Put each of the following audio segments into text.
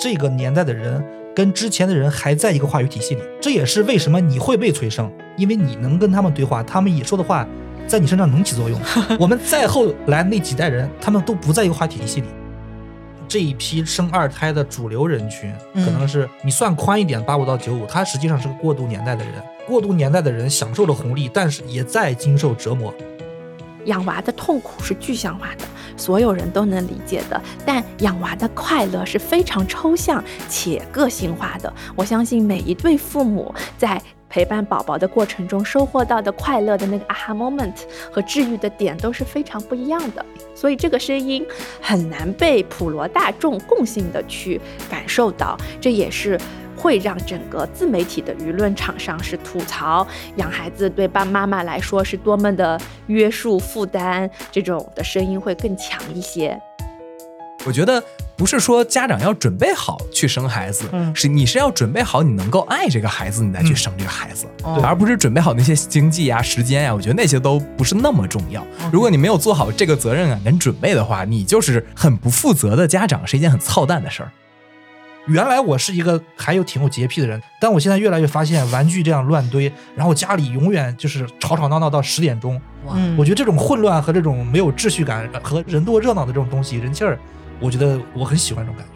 这个年代的人跟之前的人还在一个话语体系里，这也是为什么你会被催生，因为你能跟他们对话，他们也说的话在你身上能起作用。我们再后来那几代人，他们都不在一个话语体系里。这一批生二胎的主流人群，可能是你算宽一点85到95，他实际上是个过渡年代的人。过渡年代的人享受了红利，但是也在经受折磨。 养娃的痛苦是具象化的，所有人都能理解的，但养娃的快乐是非常抽象且个性化的。我相信每一对父母在陪伴宝宝的过程中收获到的快乐的那个 aha moment 和治愈的点都是非常不一样的，所以这个声音很难被普罗大众共性的去感受到，这也是会让整个自媒体的舆论场上是吐槽养孩子对爸妈妈来说是多么的约束负担，这种的声音会更强一些。 我觉得不是说家长要准备好去生孩子，你是要准备好你能够爱这个孩子，你再去生这个孩子，而不是准备好那些经济啊、时间啊，我觉得那些都不是那么重要。如果你没有做好这个责任感跟准备的话，你就是很不负责的家长，是一件很操蛋的事儿。 原来我是一个还有挺有洁癖的人，但我现在越来越发现玩具这样乱堆，然后家里永远就是吵吵闹闹到10点钟。我觉得这种混乱和这种没有秩序感和人多热闹的这种东西人气儿，我觉得我很喜欢这种感觉。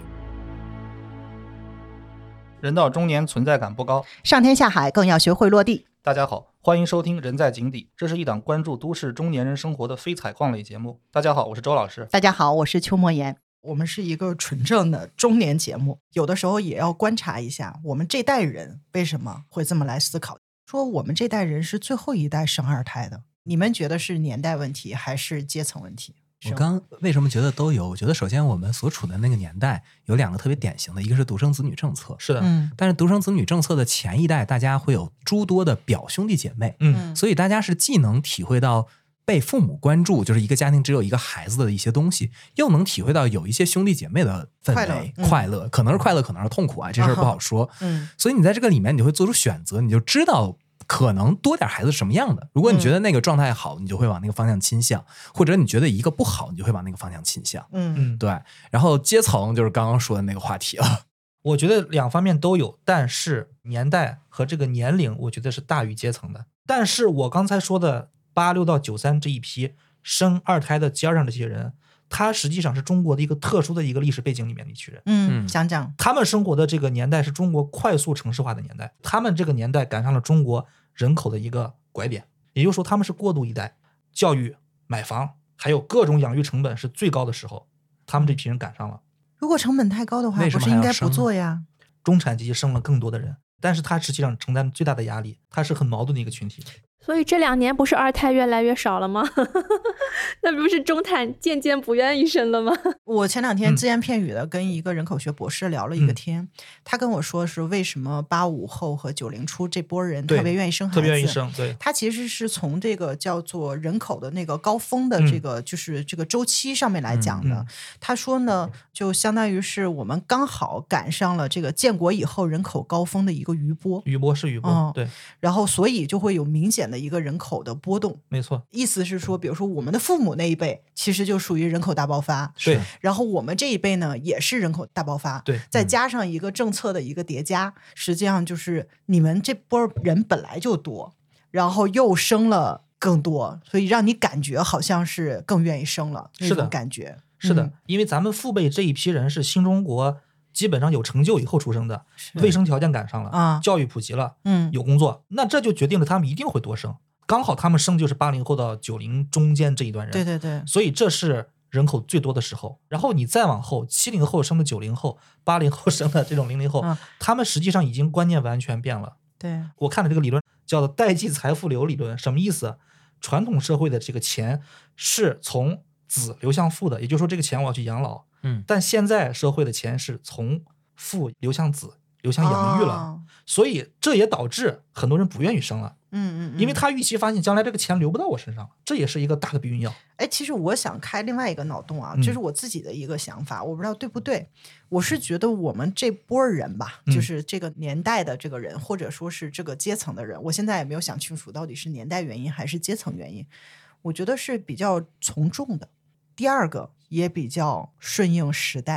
人到中年存在感不高， 上天下海更要学会落地。 大家好，欢迎收听人在井底，这是一档关注都市中年人生活的非采矿类节目。大家好，我是周老师。 大家好，我是邱莫言。我们是一个纯正的中年节目，有的时候也要观察一下我们这代人为什么会这么来思考，说我们这代人是最后一代生二胎的，你们觉得是年代问题还是阶层问题？ 我刚为什么觉得都有？我觉得首先我们所处的那个年代有两个特别典型的，一个是独生子女政策， 是的， 但是独生子女政策的前一代，大家会有诸多的表兄弟姐妹，所以大家是既能体会到被父母关注，就是一个家庭只有一个孩子的一些东西，又能体会到有一些兄弟姐妹的氛围快乐，可能是快乐，可能是痛苦啊，这事儿不好说。所以你在这个里面你会做出选择，你就知道可能多点孩子是什么样的。如果你觉得那个状态好，你就会往那个方向倾向，或者你觉得一个不好，你就会往那个方向倾向。对。然后阶层就是刚刚说的那个话题了。 我觉得两方面都有，但是年代和这个年龄我觉得是大于阶层的。但是我刚才说的86到93这一批生二胎的尖上这些人，他实际上是中国的一个特殊的一个历史背景里面的一群人。 讲讲他们生活的这个年代是中国快速城市化的年代，他们这个年代赶上了中国人口的一个拐点，也就是说他们是过渡一代，教育、买房还有各种养育成本是最高的时候，他们这批人赶上了。 如果成本太高的话，不是应该不做呀？中产阶级生了更多的人，但是他实际上承担最大的压力，他是很矛盾的一个群体。 所以这2年不是二胎越来越少了吗？那不是中产渐渐不愿意生了吗？ 我前2天只言片语的跟一个人口学博士聊了一个天，他跟我说是为什么85后和90初这波人特别愿意生孩子， 特别愿意生。对， 他其实是从这个叫做人口的那个高峰的这个就是这个周期上面来讲的。他说呢，就相当于是我们刚好赶上了这个建国以后人口高峰的一个余波。 余波是余波，对。 然后所以就会有明显的一个人口的波动。 没错， 意思是说，比如说我们的父母那一辈其实就属于人口大爆发， 对。 然后我们这一辈呢也是人口大爆发， 对。 再加上一个政策的一个叠加，实际上就是你们这波人本来就多，然后又生了更多，所以让你感觉好像是更愿意生了那种感觉。 是的，因为咱们父辈这一批人是新中国基本上有成就以后出生的，卫生条件赶上了，教育普及了，有工作，那这就决定了他们一定会多生。刚好他们生就是80后到90中间这一段人， 对对对， 所以这是人口最多的时候。然后你再往后，70后生的90后，80后生的这种00后，他们实际上已经观念完全变了。 对， 我看了这个理论叫做代际财富流理论，什么意思？传统社会的这个钱是从子流向父的，也就是说这个钱我要去养老，但现在社会的钱是从父流向子，流向养育了，所以这也导致很多人不愿意生了。因为他预期发现将来这个钱流不到我身上了，这也是一个大的避孕药。 其实我想开另外一个脑洞啊，这是我自己的一个想法，我不知道对不对。我是觉得我们这波人吧，就是这个年代的这个人，或者说是这个阶层的人，我现在也没有想清楚到底是年代原因还是阶层原因，我觉得是比较从众的。第二个也比较顺应时代的，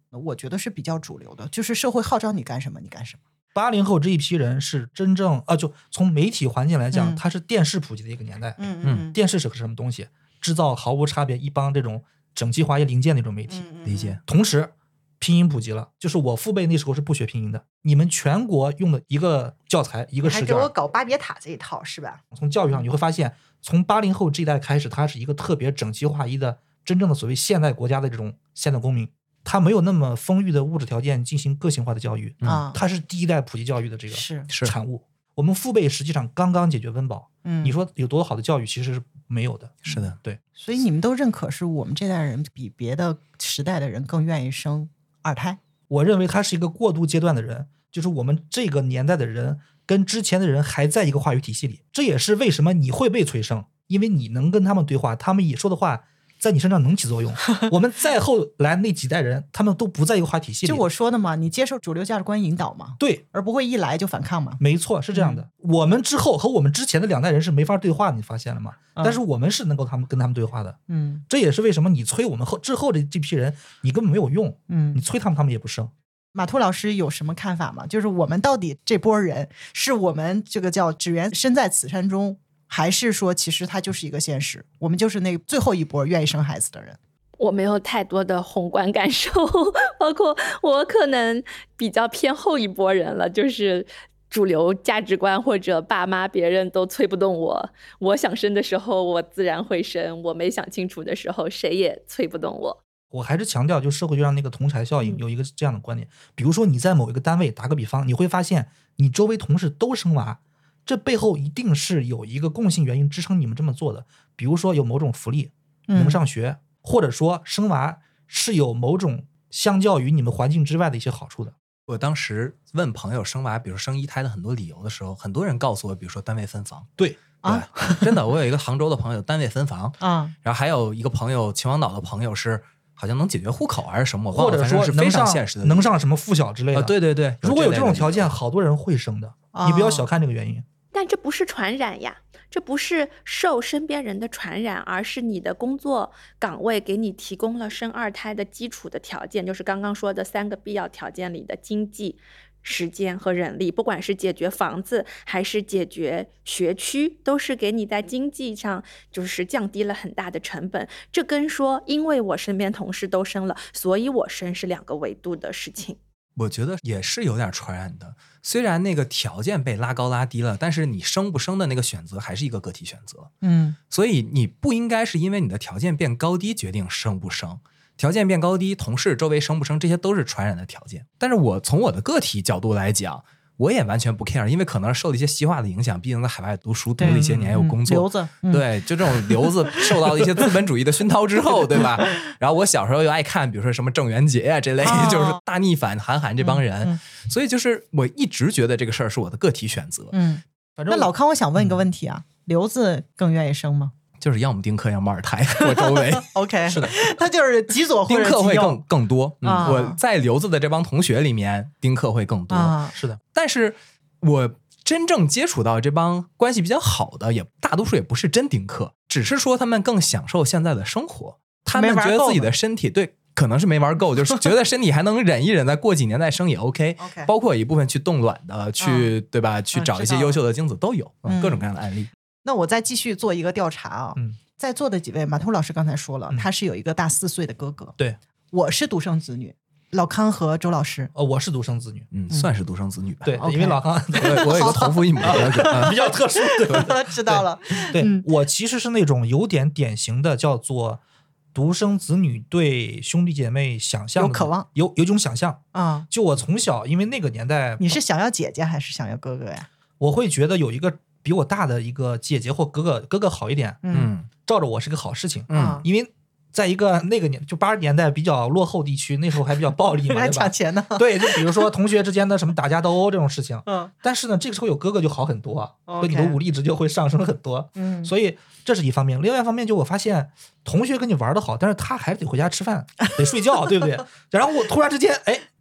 我觉得是比较主流的，就是社会号召你干什么你干什么。 80后这一批人是真正就从媒体环境来讲，它是电视普及的一个年代。电视是个什么东西？制造毫无差别一帮这种整齐划一零件那种媒体。 理解。 同时拼音普及了，就是我父辈那时候是不学拼音的，你们全国用的一个教材一个试卷， 还给我搞巴别塔这一套是吧？ 从教育上你会发现，从80后这一代开始，它是一个特别整齐划一的真正的所谓现代国家的这种现代公民，他没有那么丰裕的物质条件进行个性化的教育，它是第一代普及教育的这个产物。我们父辈实际上刚刚解决温饱，你说有多好的教育其实是没有的。 是的， 对。 所以你们都认可是我们这代人比别的时代的人更愿意生二胎？ 我认为它是一个过渡阶段的人，就是我们这个年代的人跟之前的人还在一个话语体系里，这也是为什么你会被催生，因为你能跟他们对话，他们也说的话在你身上能起作用。我们再后来那几代人，他们都不在一个话语体系里。 就我说的嘛，你接受主流价值观引导嘛， 对， 而不会一来就反抗嘛。 没错，是这样的。我们之后和我们之前的2代人是没法对话的，你发现了吗？但是我们是能够跟他们对话的。这也是为什么你催我们之后这批人，你根本没有用。你催他们，他们也不生。 马兔老师有什么看法吗？就是我们到底这波人是我们这个叫只缘身在此山中，还是说其实它就是一个现实，我们就是那最后一波愿意生孩子的人？ 我没有太多的宏观感受，包括我可能比较偏后一波人了，就是主流价值观或者爸妈别人都催不动我，我想生的时候我自然会生，我没想清楚的时候谁也催不动我。 我还是强调，就社会学上那个同侪效应有一个这样的观点，比如说你在某一个单位，打个比方，你会发现你周围同事都生娃，这背后一定是有一个共性原因支撑你们这么做的，比如说有某种福利，能上学，或者说生娃是有某种相较于你们环境之外的一些好处的。 我当时问朋友生娃，比如生1胎的很多理由的时候，很多人告诉我，比如说单位分房。 对对，真的，我有一个杭州的朋友单位分房，然后还有一个朋友秦皇岛的朋友是好像能解决户口还是什么， 或者说是非常现实的， 能上什么附小之类的。 对对对， 如果有这种条件，好多人会生的，你不要小看这个原因。 但这不是传染呀，这不是受身边人的传染，而是你的工作岗位给你提供了生2胎的基础的条件，就是刚刚说的3个必要条件里的经济、时间和人力，不管是解决房子还是解决学区，都是给你在经济上就是降低了很大的成本。这跟说因为我身边同事都生了，所以我生是2个维度的事情。 我觉得也是有点传染的，虽然那个条件被拉高拉低了，但是你生不生的那个选择还是一个个体选择。所以你不应该是因为你的条件变高低决定生不生，条件变高低，同事周围生不生，这些都是传染的条件。但是我从我的个体角度来讲，我也完全不 care， 因为可能受了一些西化的影响，毕竟在海外读书读了一些年有工作， 留子， 对，就这种留子受到了一些资本主义的熏陶之后，对吧？然后我小时候又爱看，比如说什么郑渊洁啊这类，就是大逆反韩寒这帮人，所以就是我一直觉得这个事儿是我的个体选择。 反正那老康，我想问一个问题啊，留子更愿意生吗？ 就是要么丁克，要么2胎。我周围 OK 是的，他就是极左或者丁克会更多。我在留子的这帮同学里面，丁克会更多。 是的， 但是我真正接触到这帮关系比较好的，也大多数也不是真丁克，只是说他们更享受现在的生活，他们觉得自己的身体对。可能是没玩够，就是觉得身体还能忍一忍，再过几年再生也 OK。包括一部分去冻卵的，去对吧？去找一些优秀的精子都有，各种各样的案例。 那我再继续做一个调查啊，在座的几位，马兔老师刚才说了，他是有一个大4岁的哥哥。 对， 我是独生子女。老康和周老师， 我是独生子女， 算是独生子女吧。 对，因为老康我有一个同父异母的哥哥， 比较特殊。 对，知道了。 对，我其实是那种有点典型的叫做独生子女对兄弟姐妹想象有渴望， 有一种想象啊。 就我从小，因为那个年代， 你是想要姐姐还是想要哥哥呀？ 我会觉得有一个比我大的一个姐姐或哥哥好一点，罩着我是个好事情，因为在一个那个就80年代比较落后地区，那时候还比较暴力嘛， 还抢钱呢。 对，就比如说同学之间的什么打架斗殴这种事情，但是呢，这个时候有哥哥就好很多，所以你的武力值就会上升很多。所以这是一方面。另外一方面，就我发现同学跟你玩的好，但是他还是得回家吃饭，得睡觉，对不对？然后我突然之间，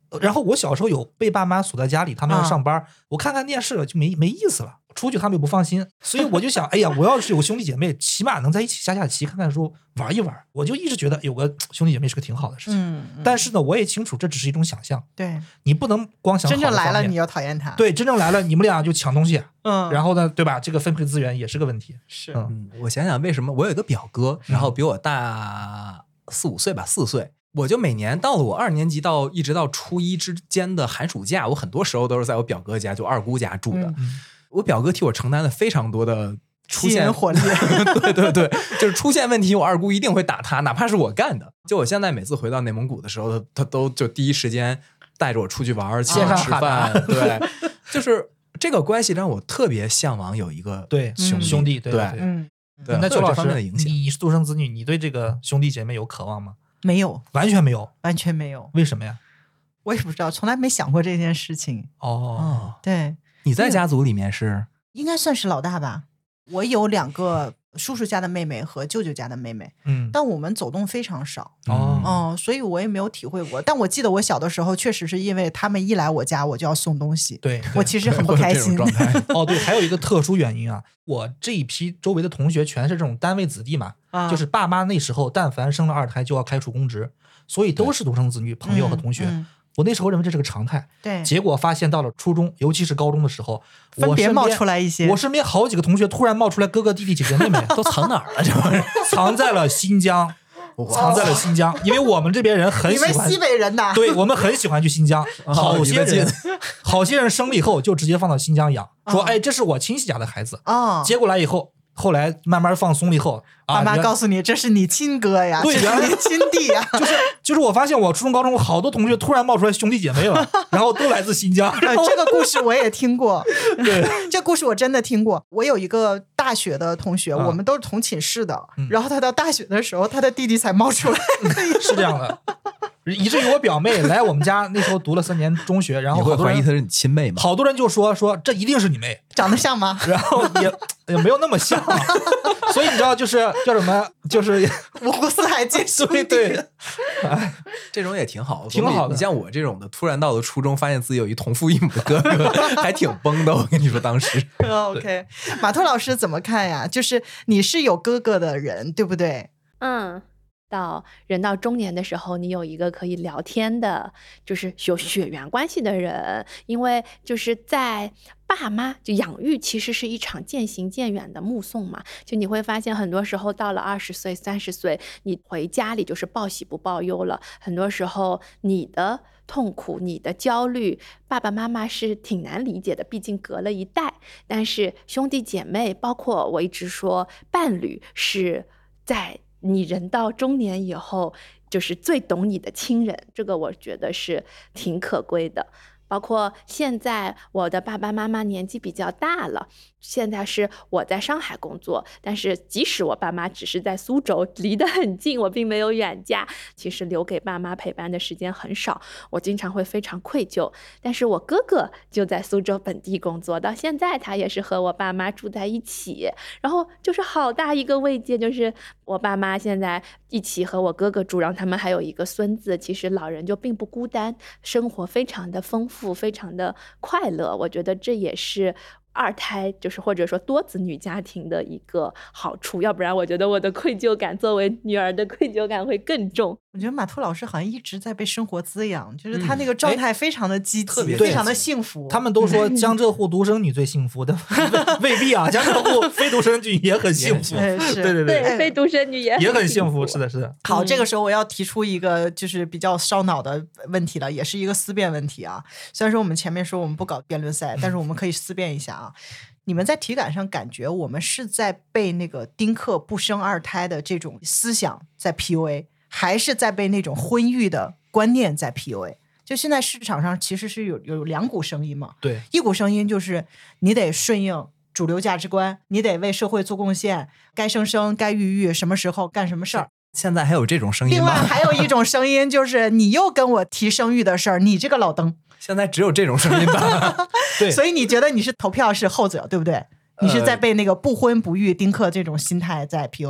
然后我小时候有被爸妈锁在家里，他们要上班，我看看电视就没意思了，出去他们也不放心，所以我就想，哎呀，我要是有兄弟姐妹，起码能在一起下棋、看看书、玩一玩。我就一直觉得有个兄弟姐妹是个挺好的事情。但是呢，我也清楚这只是一种想象。 对， 你不能光想好的方面， 真正来了你要讨厌他。 对，真正来了你们俩就抢东西。然后呢，对吧？这个分配资源也是个问题。 是， 我想想为什么我有一个表哥，然后比我大4-5岁吧，4岁。我就每年到了我2年级一直到初一之间的寒暑假，我很多时候都是在我表哥家，就二姑家住的。我表哥替我承担了非常多的出现火力。 对，就是出现问题，我二姑一定会打他，哪怕是我干的。就我现在每次回到内蒙古的时候，他都就第一时间带着我出去玩，请我吃饭。对，就是这个关系让我特别向往有一个兄弟。对。 那周老师， 你是独生子女，你对这个兄弟姐妹有渴望吗？ 没有， 完全没有， 完全没有。 为什么呀？ 我也不知道，从来没想过这件事情。对， 你在家族里面是应该算是老大吧？我有2个叔叔家的妹妹和舅舅家的妹妹，但我们走动非常少。所以我也没有体会过。但我记得我小的时候，确实是因为他们一来我家，我就要送东西。 对， 我其实很不开心。 对，还有一个特殊原因啊，我这一批周围的同学全是这种单位子弟嘛，就是爸妈那时候但凡生了2胎就要开除公职，所以都是独生子女，朋友和同学。我那时候认为这是个常态， 对， 结果发现到了初中，尤其是高中的时候， 分别冒出来一些。 我身边好几个同学突然冒出来哥哥弟弟姐姐妹妹， 都藏哪儿了？这玩意儿藏在了新疆。因为我们这边人很喜欢， 你们西北人呐， 对，我们很喜欢去新疆。好些人生了以后就直接放到新疆养，说哎，这是我亲戚家的孩子。接过来以后，后来慢慢放松了以后， 爸妈告诉你这是你亲哥呀， 对，原来你亲弟呀。 就是我发现我初中高中好多同学突然冒出来兄弟姐妹了，然后都来自新疆。 这个故事我也听过， 对， 这故事我真的听过。我有一个大学的同学，我们都是同寝室的，然后他到大学的时候，他的弟弟才冒出来。 是这样的。以至于我表妹来我们家那时候读了3年中学，然后你会怀疑她是你亲妹吗？ 好多人就说这一定是你妹， 长得像吗？ 然后也没有那么像，所以你知道就是叫什么，就是五湖四海皆兄弟。 对， 这种也挺好， 挺好的。 你像我这种的，突然到了初中，发现自己有一同父异母的哥哥，还挺崩的。我跟你说，当时。 OK， 马兔老师怎么看呀？就是你是有哥哥的人，对不对？ 到人到中年的时候，你有一个可以聊天的，就是有血缘关系的人，因为就是在爸妈就养育其实是一场渐行渐远的目送嘛，就你会发现很多时候到了20岁30岁，你回家里就是报喜不报忧了，很多时候你的痛苦你的焦虑爸爸妈妈是挺难理解的，毕竟隔了一代，但是兄弟姐妹包括我一直说伴侣是在你人到中年以后就是最懂你的亲人，这个我觉得是挺可贵的。包括现在我的爸爸妈妈年纪比较大了，现在是我在上海工作，但是即使我爸妈只是在苏州，离得很近，我并没有远嫁，其实留给爸妈陪伴的时间很少，我经常会非常愧疚。但是我哥哥就在苏州本地工作，到现在他也是和我爸妈住在一起，然后就是好大一个慰藉，就是我爸妈现在一起和我哥哥住，然后他们还有一个孙子，其实老人就并不孤单，生活非常的丰富，非常的快乐。我觉得这也是2胎就是或者说多子女家庭的一个好处，要不然我觉得我的愧疚感作为女儿的愧疚感会更重。 我觉得马兔老师好像一直在被生活滋养，就是他那个状态非常的积极，非常的幸福。 他们都说江浙沪独生女最幸福的，未必啊，江浙沪非独生女也很幸福。 对，非独生女也很幸福。是的，是的。 好，这个时候我要提出一个就是比较烧脑的问题了，也是一个思辨问题啊。虽然说我们前面说我们不搞辩论赛，但是我们可以思辨一下啊。你们在体感上感觉我们是在被那个丁克不生2胎的这种思想在 PUA， 还是在被那种婚育的观念在 PUA？ 就现在市场上其实是有2股声音嘛。 对， 一股声音就是你得顺应主流价值观，你得为社会做贡献，该生该育，什么时候干什么事儿。 现在还有这种声音吗？ 另外还有一种声音就是你又跟我提生育的事儿，你这个老登。 现在只有这种声音吧？ 对， 所以你觉得你是投票是后者，对不对？你是在被那个不婚不育丁克这种心态在 PUA 的。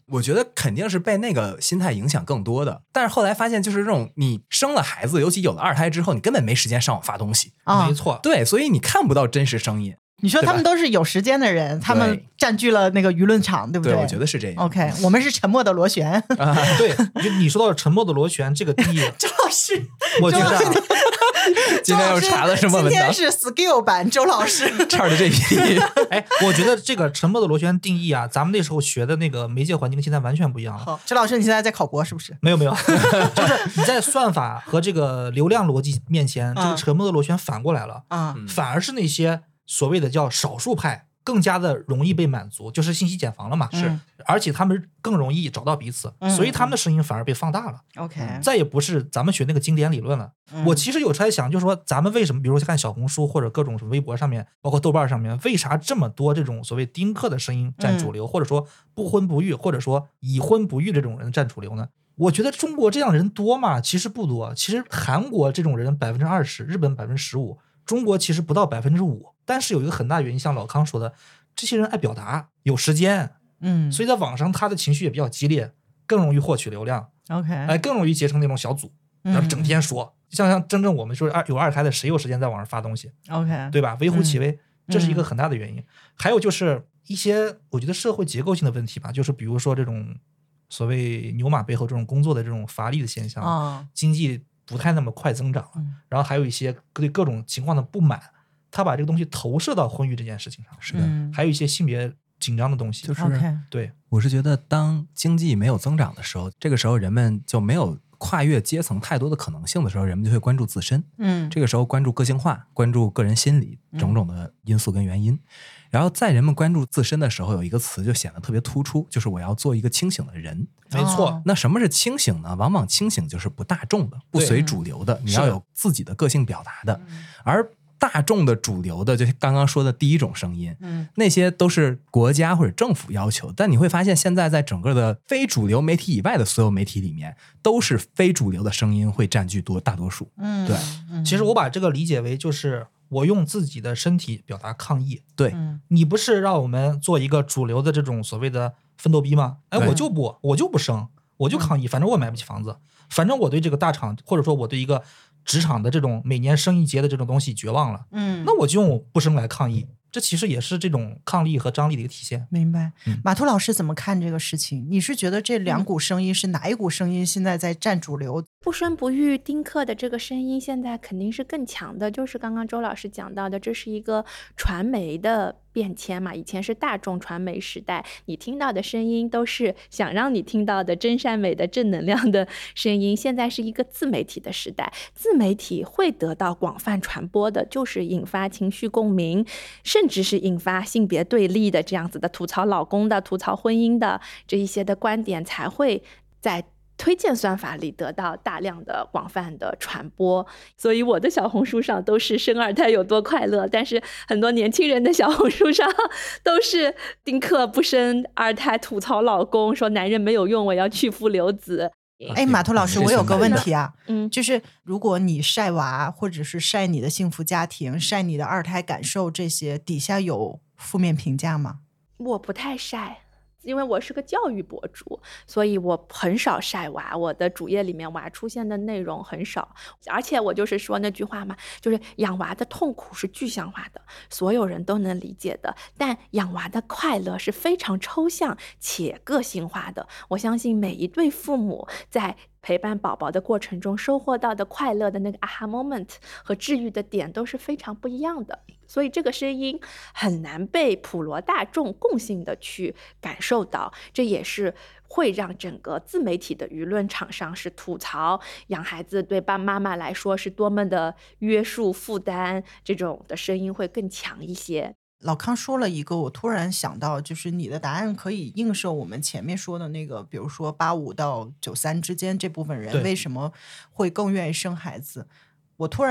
我觉得肯定是被那个心态影响更多的。但是后来发现，就是这种你生了孩子，尤其有了二胎之后，你根本没时间上网发东西。 没错， 对，所以你看不到真实声音。 你说他们都是有时间的人，他们占据了那个舆论场，对不对？ 对，我觉得是这样。 OK， 我们是沉默的螺旋。 对，就你说到沉默的螺旋这个定义， 周老师， 我觉得今天又查了什么文档？ 今天是 skill 版，周老师叉的这批。 哎，我觉得这个沉默的螺旋定义啊，咱们那时候学的那个媒介环境跟现在完全不一样了。 好，周老师，你现在在考博是不是？ 没有，就是你在算法和这个流量逻辑面前，这个沉默的螺旋反过来了。反而是那些所谓的叫少数派更加的容易被满足，就是信息茧房了嘛。 是， 而且他们更容易找到彼此，所以他们的声音反而被放大了。 OK， 再也不是咱们学那个经典理论了。我其实有在想，就是说咱们为什么，比如说看小红书或者各种微博上面，包括豆瓣上面，为啥这么多这种所谓丁克的声音占主流，或者说不婚不育，或者说已婚不育这种人占主流呢？我觉得中国这样人多吗？其实不多。其实韩国这种人20%，日本15%，中国其实不到5%。但是有一个很大原因，像老康说的，这些人爱表达，有时间，所以在网上他的情绪也比较激烈，更容易获取流量。 OK， 更容易结成那种小组，然后整天说，像真正我们说有二胎的，谁有时间在网上发东西 ？OK， 对吧？微乎其微，这是一个很大的原因。还有就是一些我觉得社会结构性的问题吧，就是比如说这种所谓牛马背后这种工作的这种乏力的现象，经济不太那么快增长了，然后还有一些对各种情况的不满，他把这个东西投射到婚育这件事情上。 是的， 还有一些性别紧张的东西， 就是对， 我是觉得当经济没有增长的时候，这个时候人们就没有跨越阶层太多的可能性的时候，人们就会关注自身。这个时候关注个性化，关注个人心理种种的因素跟原因。然后在人们关注自身的时候，有一个词就显得特别突出，就是我要做一个清醒的人。 没错。 那什么是清醒呢？往往清醒就是不大众的，不随主流的，你要有自己的个性表达的。而大众的主流的，就刚刚说的第一种声音，那些都是国家或者政府要求。但你会发现，现在在整个的非主流媒体以外的所有媒体里面，都是非主流的声音会占据大多数。对， 其实我把这个理解为就是我用自己的身体表达抗议。 对， 你不是让我们做一个主流的这种所谓的奋斗逼吗？哎，我就不生，我就抗议，反正我买不起房子，反正我对这个大厂或者说我对一个职场的这种每年升一节的这种东西绝望了，那我就用不生来抗议，这其实也是这种抗力和张力的一个体现。 明白。马图老师怎么看这个事情？你是觉得这两股声音是哪一股声音现在在占主流？ 不生不育丁克的这个声音现在肯定是更强的，就是刚刚周老师讲到的，这是一个传媒的变迁嘛。以前是大众传媒时代，你听到的声音都是想让你听到的真善美的正能量的声音，现在是一个自媒体的时代，自媒体会得到广泛传播的，就是引发情绪共鸣，甚至是引发性别对立的这样子的吐槽老公的、吐槽婚姻的这一些的观点，才会在推荐算法里得到大量的广泛的传播。所以我的小红书上都是生二胎有多快乐，但是很多年轻人的小红书上都是丁克不生二胎，吐槽老公，说男人没有用，我要去父留子。 哎，马图老师，我有个问题啊，就是如果你晒娃，或者是晒你的幸福家庭，晒你的二胎感受，这些底下有负面评价吗？ 我不太晒，因为我是个教育博主，所以我很少晒娃，我的主页里面娃出现的内容很少。而且我就是说那句话嘛，就是养娃的痛苦是具象化的，所有人都能理解的，但养娃的快乐是非常抽象且个性化的。我相信每一对父母在陪伴宝宝的过程中收获到的快乐的那个 aha moment 和治愈的点都是非常不一样的，所以这个声音很难被普罗大众共性的去感受到，这也是会让整个自媒体的舆论场上是吐槽养孩子对爸爸妈妈来说是多么的约束负担，这种的声音会更强一些。 老康说了一个，我突然想到，就是你的答案可以映射我们前面说的那个，比如说85到93之间这部分人为什么会更愿意生孩子。我突然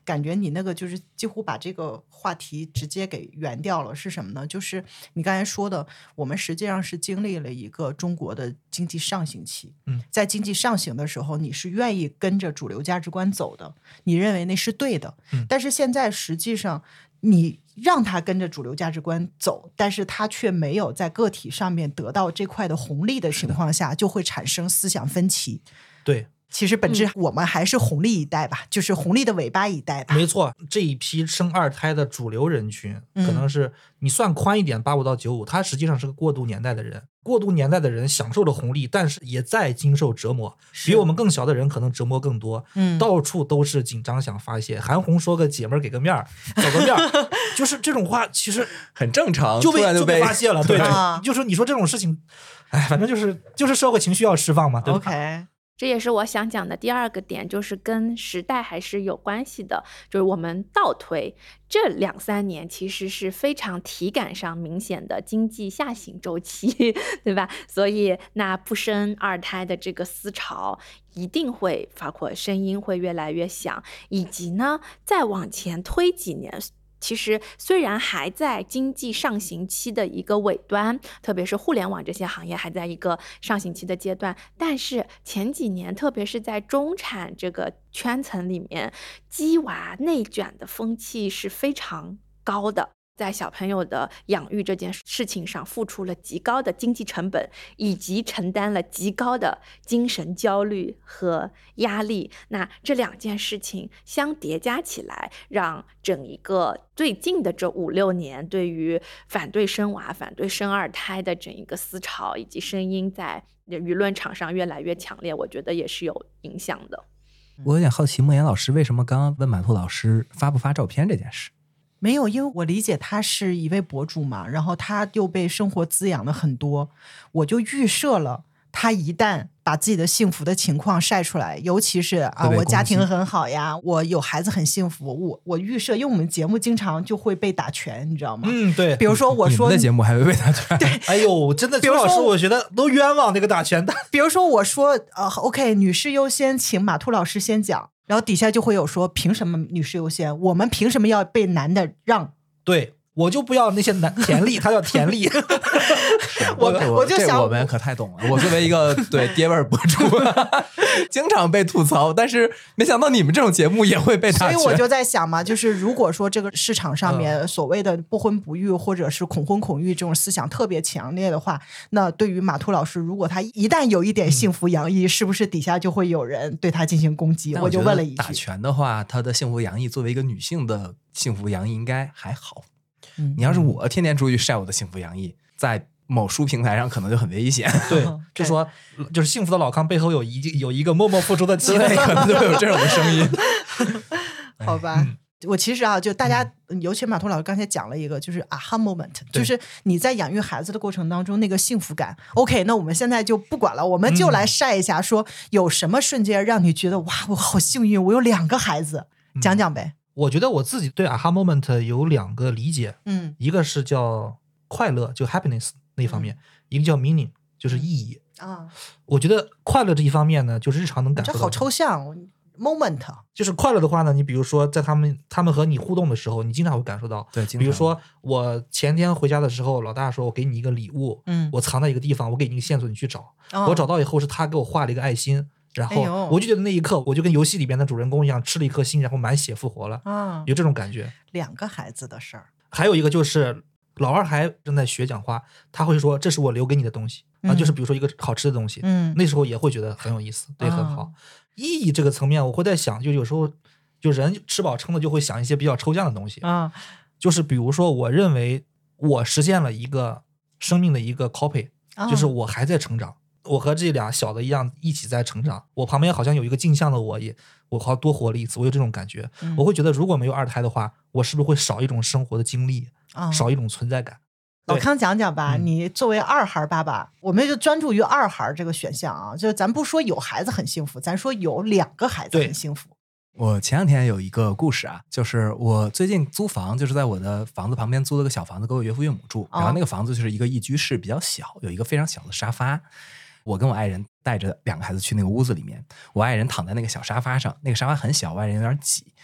感觉你那个就是几乎把这个话题直接给圆掉了，是什么呢？就是你刚才说的，我们实际上是经历了一个中国的经济上行期。在经济上行的时候，你是愿意跟着主流价值观走的，你认为那是对的。但是现在实际上你让他跟着主流价值观走，但是他却没有在个体上面得到这块的红利的情况下，就会产生思想分歧。 对， 其实本质我们还是红利一代吧，就是红利的尾巴一代吧。 没错，这一批生二胎的主流人群，可能是你算宽一点85到95，他实际上是个过渡年代的人。过渡年代的人享受了红利，但是也在经受折磨，比我们更小的人可能折磨更多。到处都是紧张想发泄。韩红说个姐们儿给个面儿，走个面儿，就是这种话其实很正常， 就被发泄了。对， 啊， 就是你说这种事情，哎，反正就是社会情绪要释放嘛，对吧 OK。 这也是我想讲的第二个点，就是跟时代还是有关系的。就是我们倒推这2-3年，其实是非常体感上明显的经济下行周期，对吧？所以那不生二胎的这个思潮一定会，包括声音会越来越响，以及呢，再往前推几年。其实虽然还在经济上行期的一个尾端，特别是互联网这些行业还在一个上行期的阶段，但是前几年特别是在中产这个圈层里面，鸡娃内卷的风气是非常高的，在小朋友的养育这件事情上付出了极高的经济成本，以及承担了极高的精神焦虑和压力。那这2件事情相叠加起来，让整一个最近的这5-6年对于反对生娃、反对生二胎的整一个思潮以及声音在舆论场上越来越强烈，我觉得也是有影响的。 我有点好奇，莫言老师为什么刚刚问马兔老师发不发照片这件事？ 没有，因为我理解他是一位博主嘛，然后他又被生活滋养了很多，我就预设了他一旦把自己的幸福的情况晒出来，尤其是啊，我家庭很好呀，我有孩子很幸福，我预设，因为我们节目经常就会被打拳，你知道吗？ 对。 比如说我说你们的节目还会被打拳， 对， 哎呦，真的，周老师，我觉得都冤枉那个打拳的。 比如说我说OK， 女士优先，请马兔老师先讲。然后底下就会有说，凭什么女士优先？我们凭什么要被男的让？ 对，我就不要那些田力，他叫田力。 我就想， 我们可太懂了。我作为一个对爹味博主，经常被吐槽，但是没想到你们这种节目也会被打拳。 所以我就在想嘛，就是如果说这个市场上面所谓的不婚不育或者是恐婚恐育这种思想特别强烈的话，那对于马兔老师，如果他一旦有一点幸福洋溢，是不是底下就会有人对他进行攻击？我就问了一句。 打拳的话，他的幸福洋溢作为一个女性的幸福洋溢应该还好。你要是我天天出去晒我的幸福洋溢，在某书平台上可能就很危险。 对，就说就是幸福的老康背后有一个默默付出的妻子， 可能就会有这种的声音。 好吧。我其实啊，就大家，尤其马兔老师刚才讲了一个，就是 aha moment， 就是你在养育孩子的过程当中那个幸福感。OK， 那我们现在就不管了，我们就来晒一下，说有什么瞬间让你觉得哇，我好幸运，我有2个孩子，讲讲呗。 我觉得我自己对 aha moment 有2个理解，一个是叫快乐，就 happiness 那方面，一个叫 meaning， 就是意义啊。我觉得快乐这一方面呢，就是日常能感受到。 这好抽象 moment， 就是快乐的话呢，你比如说在他们和你互动的时候，你经常会感受到。 对， 比如说我前天回家的时候，老大说我给你一个礼物，我藏在一个地方，我给你一个线索，你去找。我找到以后是他给我画了一个爱心。然后我就觉得那一刻，我就跟游戏里边的主人公一样，吃了一颗心，然后满血复活了，有这种感觉。 2个孩子的事儿， 还有一个就是老二还正在学讲话，他会说这是我留给你的东西啊，就是比如说一个好吃的东西，那时候也会觉得很有意思，对，很好。意义这个层面，我会在想，就有时候就人吃饱撑的就会想一些比较抽象的东西啊，就是比如说我认为我实现了一个生命的一个 copy，就是我还在成长。我和这俩小的一样一起在成长，我旁边好像有一个镜像的我好像多活了一次，我有这种感觉。我会觉得如果没有2胎的话，我是不是会少一种生活的经历，少一种存在感。 老康讲讲吧，你作为2孩爸爸，我们就专注于2孩这个选项啊，就咱不说有孩子很幸福，咱说有2个孩子很幸福。 我前2天有一个故事啊，就是我最近租房，就是在我的房子旁边租了个小房子给我岳父岳母住，然后那个房子就是一个一居室，比较小，有一个非常小的沙发。我跟我爱人带着2个孩子去那个屋子里面，我爱人躺在那个小沙发上，那个沙发很小，我爱人有点挤。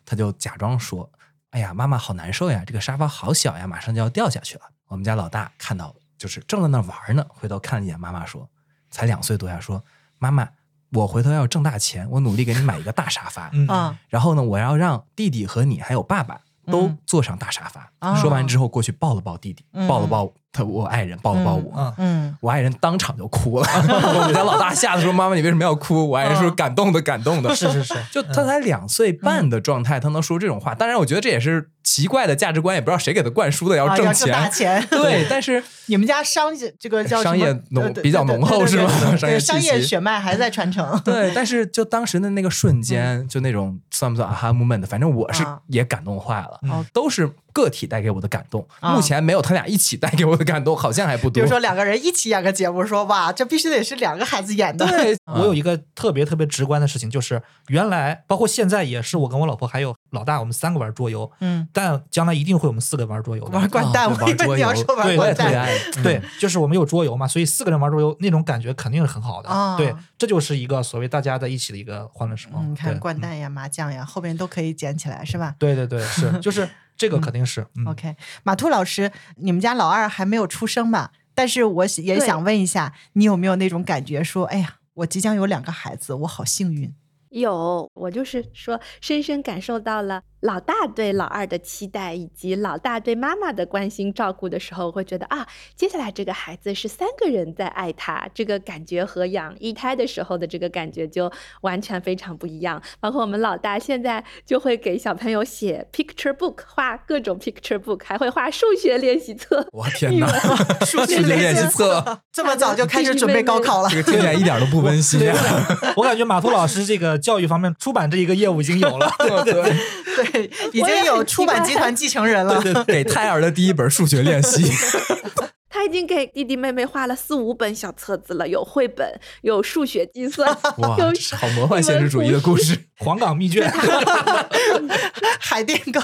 他就假装说，哎呀，妈妈好难受呀，这个沙发好小呀，马上就要掉下去了。我们家老大看到就是正在那玩呢，回头看了一眼妈妈说，才2岁多呀，说妈妈，我回头要挣大钱，我努力给你买一个大沙发，然后呢，我要让弟弟和你还有爸爸都坐上大沙发。说完之后过去抱了抱弟弟，抱了抱我爱人，抱了抱我。我爱人当场就哭了。我们家老大吓得说，妈妈你为什么要哭？我爱人说感动的。 是就他才2岁半的状态，他能说这种话。当然我觉得这也是奇怪的价值观，也不知道谁给他灌输的，要挣钱， 大钱。 对，但是你们家这个叫商业比较浓厚是吗？ 商业血脉还在传承。 对，但是就当时的那个瞬间，就那种算不算aha moment，反正我是也感动坏了。都是个体带给我的感动，目前没有他俩一起带给我的感动，好像还不多。 比如说2个人一起演个节目，说哇，这必须得是2个孩子演的。 对，我有一个特别直观的事情，就是原来包括现在也是我跟我老婆还有老大，我们3个玩桌游。但将来一定会我们4个玩桌游的。 玩掼蛋，我以为你要说玩掼蛋。 对，就是我们有桌游嘛，所以4个人玩桌游那种感觉肯定是很好的。对，这就是一个所谓大家在一起的一个欢乐时光。 你看掼蛋呀、麻将呀，后边都可以捡起来，是吧？ 对，是，就是这个肯定是。 OK， 马兔老师，你们家老二还没有出生吧？但是我也想问一下，你有没有那种感觉说，哎呀，我即将有2个孩子，我好幸运。 有，我就是说深深感受到了老大对老二的期待，以及老大对妈妈的关心照顾的时候，我会觉得接下来这个孩子是3个人在爱他，这个感觉和养1胎的时候的这个感觉就完全非常不一样。包括我们老大现在就会给小朋友写 picture book， 画各种 picture book， 还会画数学练习册。 我天哪，数学练习册这么早就开始准备高考了， 这个听起来一点都不温馨。 我感觉马兔老师这个教育方面出版这一个业务已经有了。 对，已经有出版集团继承人了。 对，给胎儿的第1本数学练习。 他已经给弟弟妹妹画了4、5本小册子了，有绘本，有数学计算。 哇，好魔幻现实主义的故事。 黄冈密卷。 海淀梗。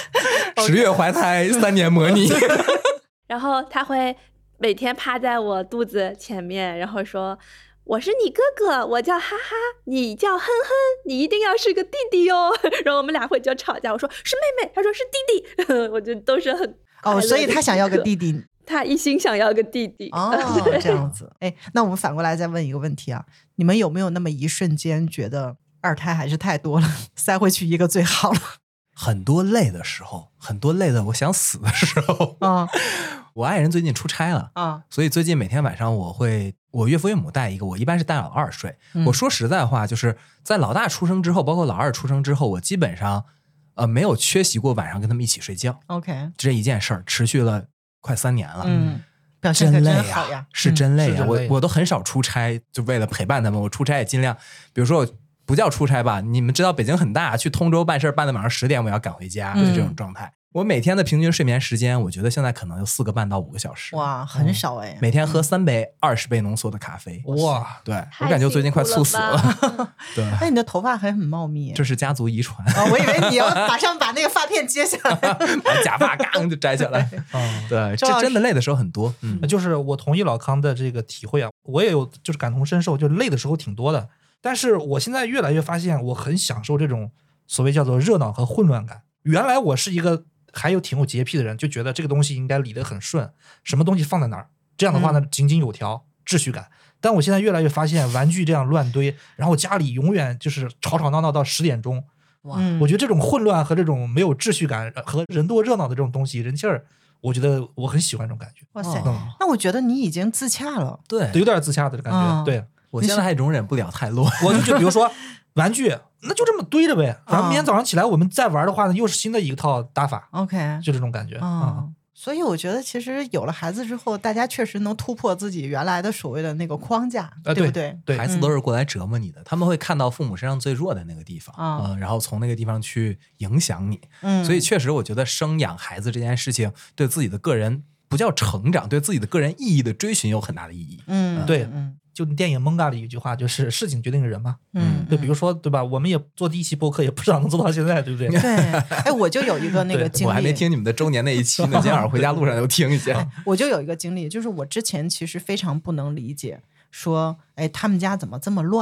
10月怀胎3年模拟。 然后他会每天趴在我肚子前面，然后说，我是你哥哥，我叫哈哈，你叫哼哼，你一定要是个弟弟哟。然后我们俩会就吵架，我说是妹妹，他说是弟弟。我觉得都是很所以他想要个弟弟。 他一心想要个弟弟。 这样子。那我们反过来再问一个问题啊，你们有没有那么一瞬间觉得2胎还是太多了，塞回去1个最好了？ 很多累的时候，很多累的我想死的时候。我爱人最近出差了所以最近每天晚上我岳父岳母带一个，我一般是带老二睡。我说实在话，就是在老大出生之后，包括老二出生之后，我基本上没有缺席过晚上跟他们一起睡觉。 OK， 这一件事儿持续了快3年了。 表现真累好呀， 是真累呀。 累我都很少出差，就为了陪伴他们。我出差也尽量，比如说我不叫出差吧，你们知道北京很大，去通州办事办到晚上10点，我要赶回家，就这种状态。我每天的平均睡眠时间，我觉得现在可能有4个半到5个小时。 哇，很少每天喝3杯20倍浓缩的咖啡。 哇， 对，我感觉最近快猝死了。对， 那你的头发还很茂密， 这是家族遗传。 我以为你要马上把那个发片接下来， 把假发刚就摘下来。对，这真的累的时候很多。 就是我同意老康的这个体会啊，我也有就是感同身受，就累的时候挺多的。但是我现在越来越发现，我很享受这种所谓叫做热闹和混乱感。原来我是一个还有挺有洁癖的人，就觉得这个东西应该理得很顺，什么东西放在哪儿，这样的话呢井井有条，秩序感。但我现在越来越发现，玩具这样乱堆，然后家里永远就是吵吵闹闹到10点钟。我觉得这种混乱和这种没有秩序感和人多热闹的这种东西，人气儿，我觉得我很喜欢这种感觉。 哇塞，那我觉得你已经自洽了。 对， 有点自洽的感觉。对， 我现在还容忍不了太乱。 我就比如说玩具，那就这么堆着呗。反正明天早上起来我们再玩的话呢，又是新的一套打法。 OK， 就这种感觉。 所以我觉得其实有了孩子之后，大家确实能突破自己原来的所谓的那个框架，对不对？ 对， 孩子都是过来折磨你的，他们会看到父母身上最弱的那个地方，然后从那个地方去影响你。所以确实我觉得生养孩子这件事情对自己的个人不叫成长，对自己的个人意义的追寻有很大的意义。 对。就电影《蒙嘎》里有一句话，就是事情决定人嘛。对，比如说，对吧？我们也做第1期播客，也不知道能做到现在，对不对？ 对。我就有一个那个经历， 我还没听你们的周年那一期呢，今天晚上回家路上就听一下。 我就有一个经历，就是我之前其实非常不能理解，说，他们家怎么这么乱？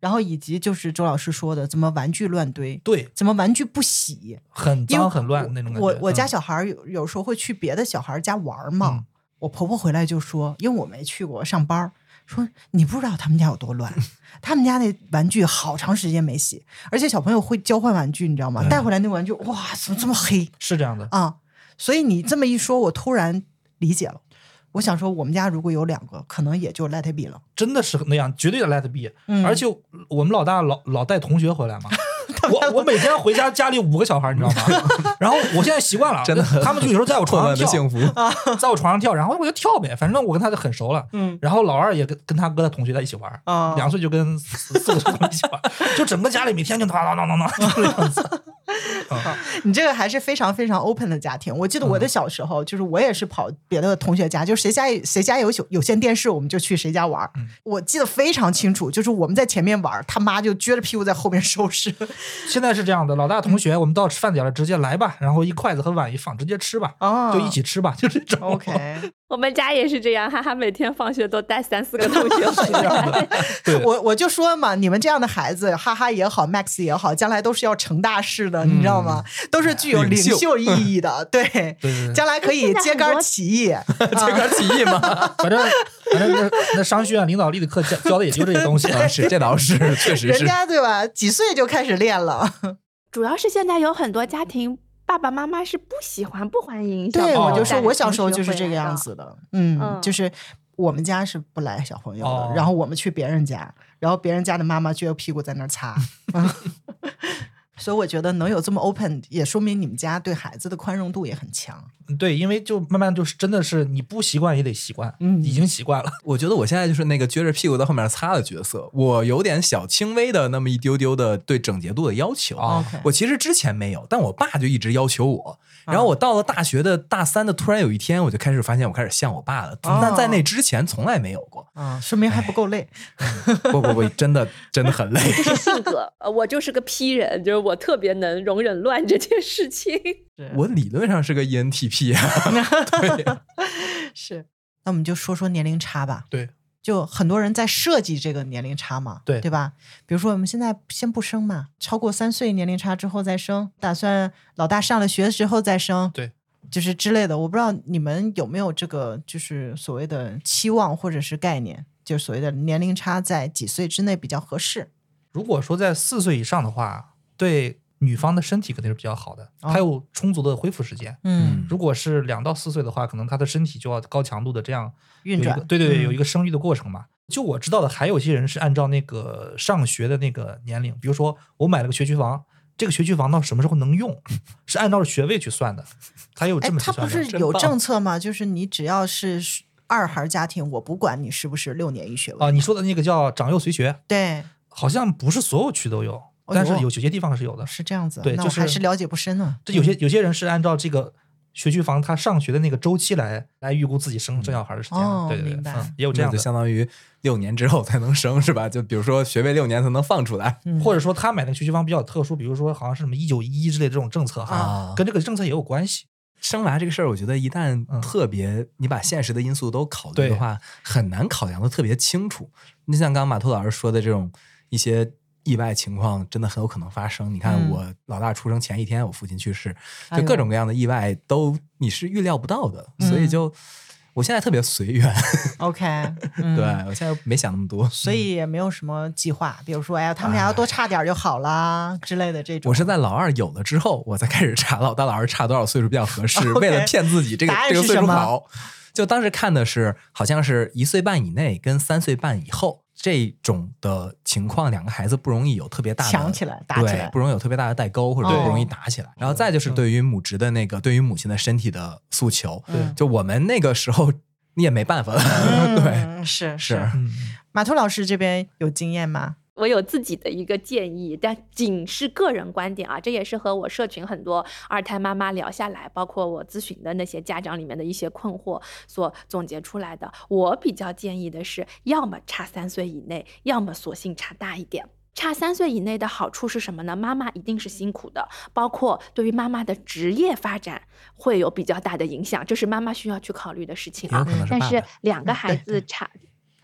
然后以及就是周老师说的怎么玩具乱堆， 对， 怎么玩具不洗， 很脏很乱那种感觉。 我家小孩有时候会去别的小孩家玩嘛，我婆婆回来就说，因为我没去过上班，说你不知道他们家有多乱，他们家那玩具好长时间没洗，而且小朋友会交换玩具，你知道吗？带回来那玩具，哇，怎么这么黑？ 是这样的啊，所以你这么一说，我突然理解了。我想说，我们家如果有2个，可能也就 let it be 了。 真的是那样，绝对的 let it be。而且我们老大老带同学回来嘛，我每天回家里5个小孩，你知道吗？然后我现在习惯了， 真的， 他们就有时候在我床上跳， 幸福在我床上跳，然后我就跳呗，反正我跟他就很熟了。然后老二也跟他哥的同学在一起玩，2岁就跟4个同学一起玩，就整个家里每天就当这样子。 你这个还是非常非常 open 的家庭。我记得我的小时候，就是我也是跑别的同学家，就是谁家有线电视，我们就去谁家玩。我记得非常清楚，就是我们在前面玩，他妈就撅着屁股在后面收拾。 现在是这样的，老大同学，我们到吃饭点了，直接来吧，然后一筷子和碗一放，直接吃吧，就一起吃吧，就这种。 OK， 我们家也是这样，哈哈，每天放学都带3、4个同学回来。 我就说嘛，你们这样的孩子，哈哈也好 ，Max 也好，将来都是要成大事的，你知道吗？都是具有领袖意义的，对，将来可以揭竿起义， 揭竿起义嘛。 反正那商学院领导力的课教的也就这些东西。 是，这倒是，确实是。 人家对吧？几岁就开始练了。 主要是现在有很多家庭，爸爸妈妈是不欢迎。 对，我就说我小时候就是这个样子的。就是我们家是不来小朋友的，然后我们去别人家，然后别人家的妈妈撅着屁股在那擦。所以我觉得能有这么 open， 也说明你们家对孩子的宽容度也很强。 对，因为就慢慢就是真的是你不习惯也得习惯，已经习惯了。 我觉得我现在就是那个撅着屁股在后面擦的角色，我有点小轻微的那么一丢丢的对整洁度的要求。我其实之前没有，但我爸就一直要求我。然后我到了大学的大3的突然有一天，我就开始发现我开始像我爸了。但在那之前从来没有过。 说明还不够累。 不，真的很累。 这是性格，我就是个 P 人，就是我特别能容忍乱这件事情。 我理论上是个 ENTP 啊。对， 是。那我们就说年龄差吧。 对， 就很多人在设计这个年龄差嘛，对吧？比如说我们现在先不生嘛，超过3岁年龄差之后再生，打算老大上了学之后再生， 对， 就是之类的。我不知道你们有没有这个就是所谓的期望或者是概念，就是所谓的年龄差在几岁之内比较合适。 如果说在4岁以上的话，对女方的身体肯定是比较好的，她有充足的恢复时间。如果是2到4岁的话，可能她的身体就要高强度的这样运转， 对，有一个生育的过程嘛。就我知道的，还有些人是按照那个上学的那个年龄，比如说我买了个学区房，这个学区房到什么时候能用，是按照学位去算的。他有这么计算的。 他不是有政策吗？就是你只要是2孩家庭，我不管你是不是6年1学位。 你说的那个叫长幼随学， 对， 好像不是所有区都有。但是有些地方是有的。 是这样子。 对， 那我还是了解不深呢。 这有些人是按照这个学区房他上学的那个周期来预估自己生小孩的时间。对， 明白。 也有这样的， 就相当于6年之后才能生，是吧？就比如说学位6年才能放出来， 或者说他买的学区房比较特殊，比如说好像是什么1911之类的这种政策跟这个政策也有关系。 生娃这个事儿，我觉得一旦特别你把现实的因素都考虑的话，很难考量的特别清楚。你像刚刚马兔老师说的这种一些意外情况真的很有可能发生。你看我老大出生前1天我父亲去世，就各种各样的意外都你是预料不到的，所以就我现在特别随缘。 OK， 对，我现在没想那么多， 所以也没有什么计划，比如说哎呀他们俩要多差点就好啦之类的这种。 我是在老二有了之后我才开始查老大老二差多少岁数比较合适，为了骗自己这个岁数好。就当时看的是好像是1岁半以内跟3岁半以后这种的情况，2个孩子不容易有特别大的抢起来打起来， 对，不容易有特别大的代沟，或者不容易打起来。然后再就是对于母职的那个对于母亲的身体的诉求，就我们那个时候你也没办法了。对， 是。马兔老师这边有经验吗？ 我有自己的一个建议，但仅是个人观点啊，这也是和我社群很多2胎妈妈聊下来，包括我咨询的那些家长里面的一些困惑所总结出来的。我比较建议的是，要么差3岁以内，要么索性差大一点。差3岁以内的好处是什么呢？妈妈一定是辛苦的，包括对于妈妈的职业发展会有比较大的影响，这是妈妈需要去考虑的事情啊。但是2个孩子差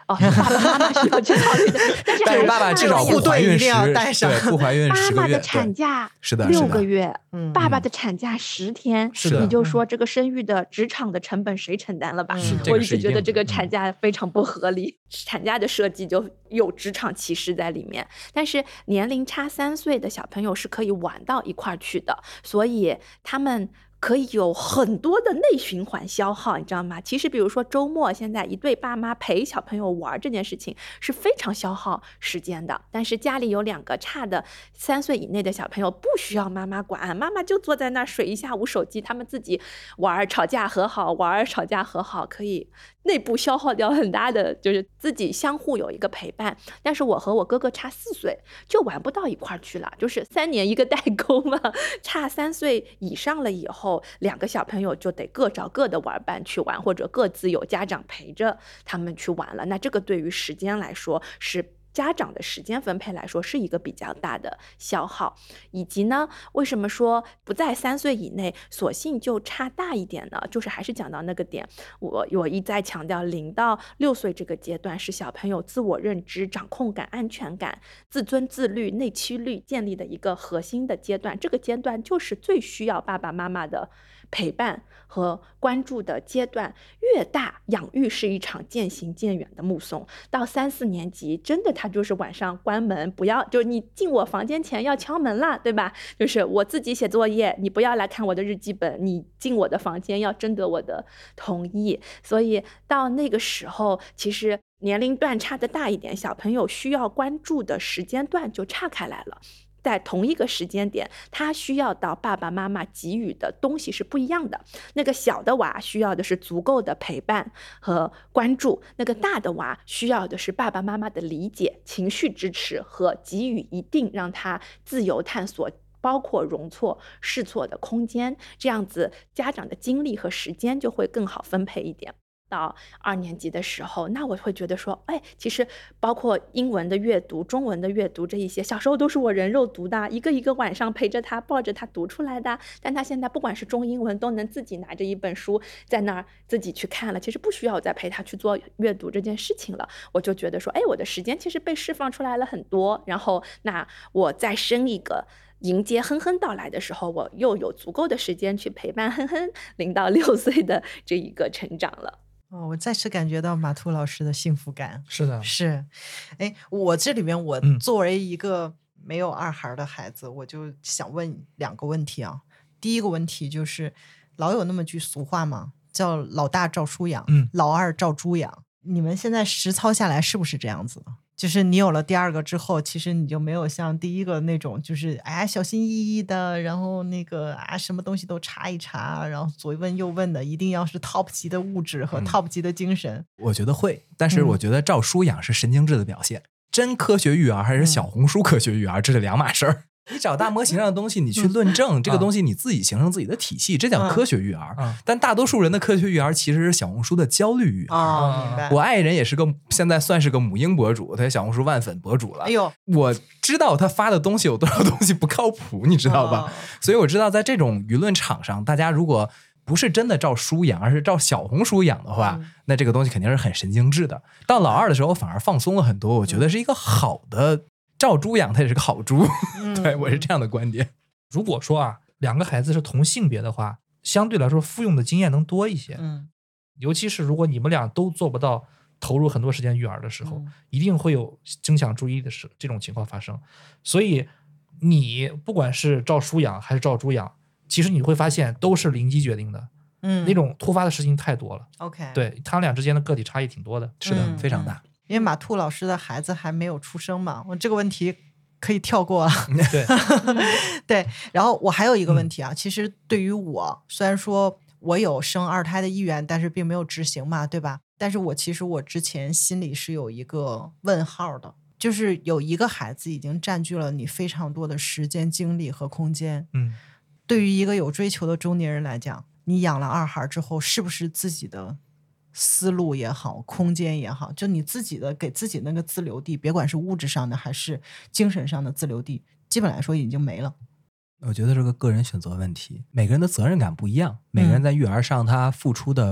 爸爸妈妈是要去考虑的，但是爸爸至少不怀孕对，不怀孕10个月。 妈妈的产假6个月，爸爸的产假10天，你就说这个生育的职场的成本谁承担了吧？我一直觉得这个产假非常不合理，产假的设计就有职场歧视在里面。但是年龄差3岁的小朋友是可以玩到一块儿去的，所以他们可以有很多的内循环消耗，你知道吗？其实比如说周末，现在一对爸妈陪小朋友玩这件事情是非常消耗时间的，但是家里有2个差的3岁以内的小朋友，不需要妈妈管，妈妈就坐在那儿水一下午手机，他们自己玩，吵架和好，玩吵架和好，可以内部消耗掉很大的，就是自己相互有一个陪伴。但是我和我哥哥差4岁，就玩不到一块儿去了，就是3年一个代沟嘛。差3岁以上了以后，2个小朋友就得各找各的玩伴去玩，或者各自有家长陪着他们去玩了。那这个对于时间来说，是家长的时间分配来说是一个比较大的消耗。以及呢，为什么说不在3岁以内，索性就差大一点呢？就是还是讲到那个点，我一再强调0到6岁这个阶段是小朋友自我认知、掌控感、安全感、自尊自律、内驱力建立的一个核心的阶段。这个阶段就是最需要爸爸妈妈的陪伴和关注的阶段。越大，养育是一场渐行渐远的目送。到3、4年级，真的他就是晚上关门，不要，就你进我房间前要敲门了，对吧？就是我自己写作业，你不要来看我的日记本，你进我的房间要征得我的同意。所以到那个时候，其实年龄段差的大一点，小朋友需要关注的时间段就岔开来了。在同一个时间点，他需要到爸爸妈妈给予的东西是不一样的。那个小的娃需要的是足够的陪伴和关注，那个大的娃需要的是爸爸妈妈的理解、情绪支持和给予一定让他自由探索，包括容错、试错的空间。这样子，家长的精力和时间就会更好分配一点。到2年级的时候，那我会觉得说，其实包括英文的阅读、中文的阅读这一些，小时候都是我人肉读的，一个一个晚上陪着他、抱着他读出来的。但他现在不管是中英文，都能自己拿着一本书在那儿自己去看了，其实不需要我再陪他去做阅读这件事情了。我就觉得说，我的时间其实被释放出来了很多。然后，那我再生一个，迎接哼哼到来的时候，我又有足够的时间去陪伴哼哼0到6岁的这一个成长了。 我再次感觉到马兔老师的幸福感。 是的， 是。我这里面我作为一个没有2孩的孩子，我就想问2个问题啊。第一个问题就是，老有那么句俗话嘛，叫老大照书养，老二照猪养。你们现在实操下来是不是这样子的？就是你有了第2个之后，其实你就没有像第1个那种，就是小心翼翼的，然后那个什么东西都查一查，然后左问右问的，一定要是 top 级的物质和 top 级的精神。 我觉得会，但是我觉得照书养是神经质的表现。真科学育儿还是小红书科学育儿，这是2码事儿。你找大模型上的东西，你去论证这个东西，你自己形成自己的体系，这叫科学育儿。但大多数人的科学育儿其实是小红书的焦虑育儿。 明白。 我爱人也是现在算是个母婴博主，他小红书万粉博主了。我知道他发的东西有多少东西不靠谱，你知道吧？所以我知道在这种舆论场上，大家如果不是真的照书养，而是照小红书养的话，那这个东西肯定是很神经质的。到老2的时候反而放松了很多，我觉得是一个好的。照猪养，它也是个好猪。对，我是这样的观点。 如果说2个孩子是同性别的话，相对来说复用的经验能多一些。尤其是如果你们俩都做不到投入很多时间育儿的时候，一定会有争抢注意的这种情况发生。所以你不管是照书养还是照猪养，其实你会发现都是临机决定的。那种突发的事情太多了。 OK， 对，他俩之间的个体差异挺多的。 是的，非常大。 因为马兔老师的孩子还没有出生嘛，我这个问题可以跳过了。 对对，然后我还有一个问题啊，其实对于我，虽然说我有生2胎的意愿，但是并没有执行嘛，对吧？但是其实我之前心里是有一个问号的，就是有一个孩子已经占据了你非常多的时间、精力和空间。对于一个有追求的中年人来讲，你养了2孩之后，是不是自己的思路也好，空间也好，就你自己的给自己那个自留地，别管是物质上的还是精神上的自留地，基本来说已经没了。 我觉得这个个人选择问题，每个人的责任感不一样，每个人在育儿上他付出的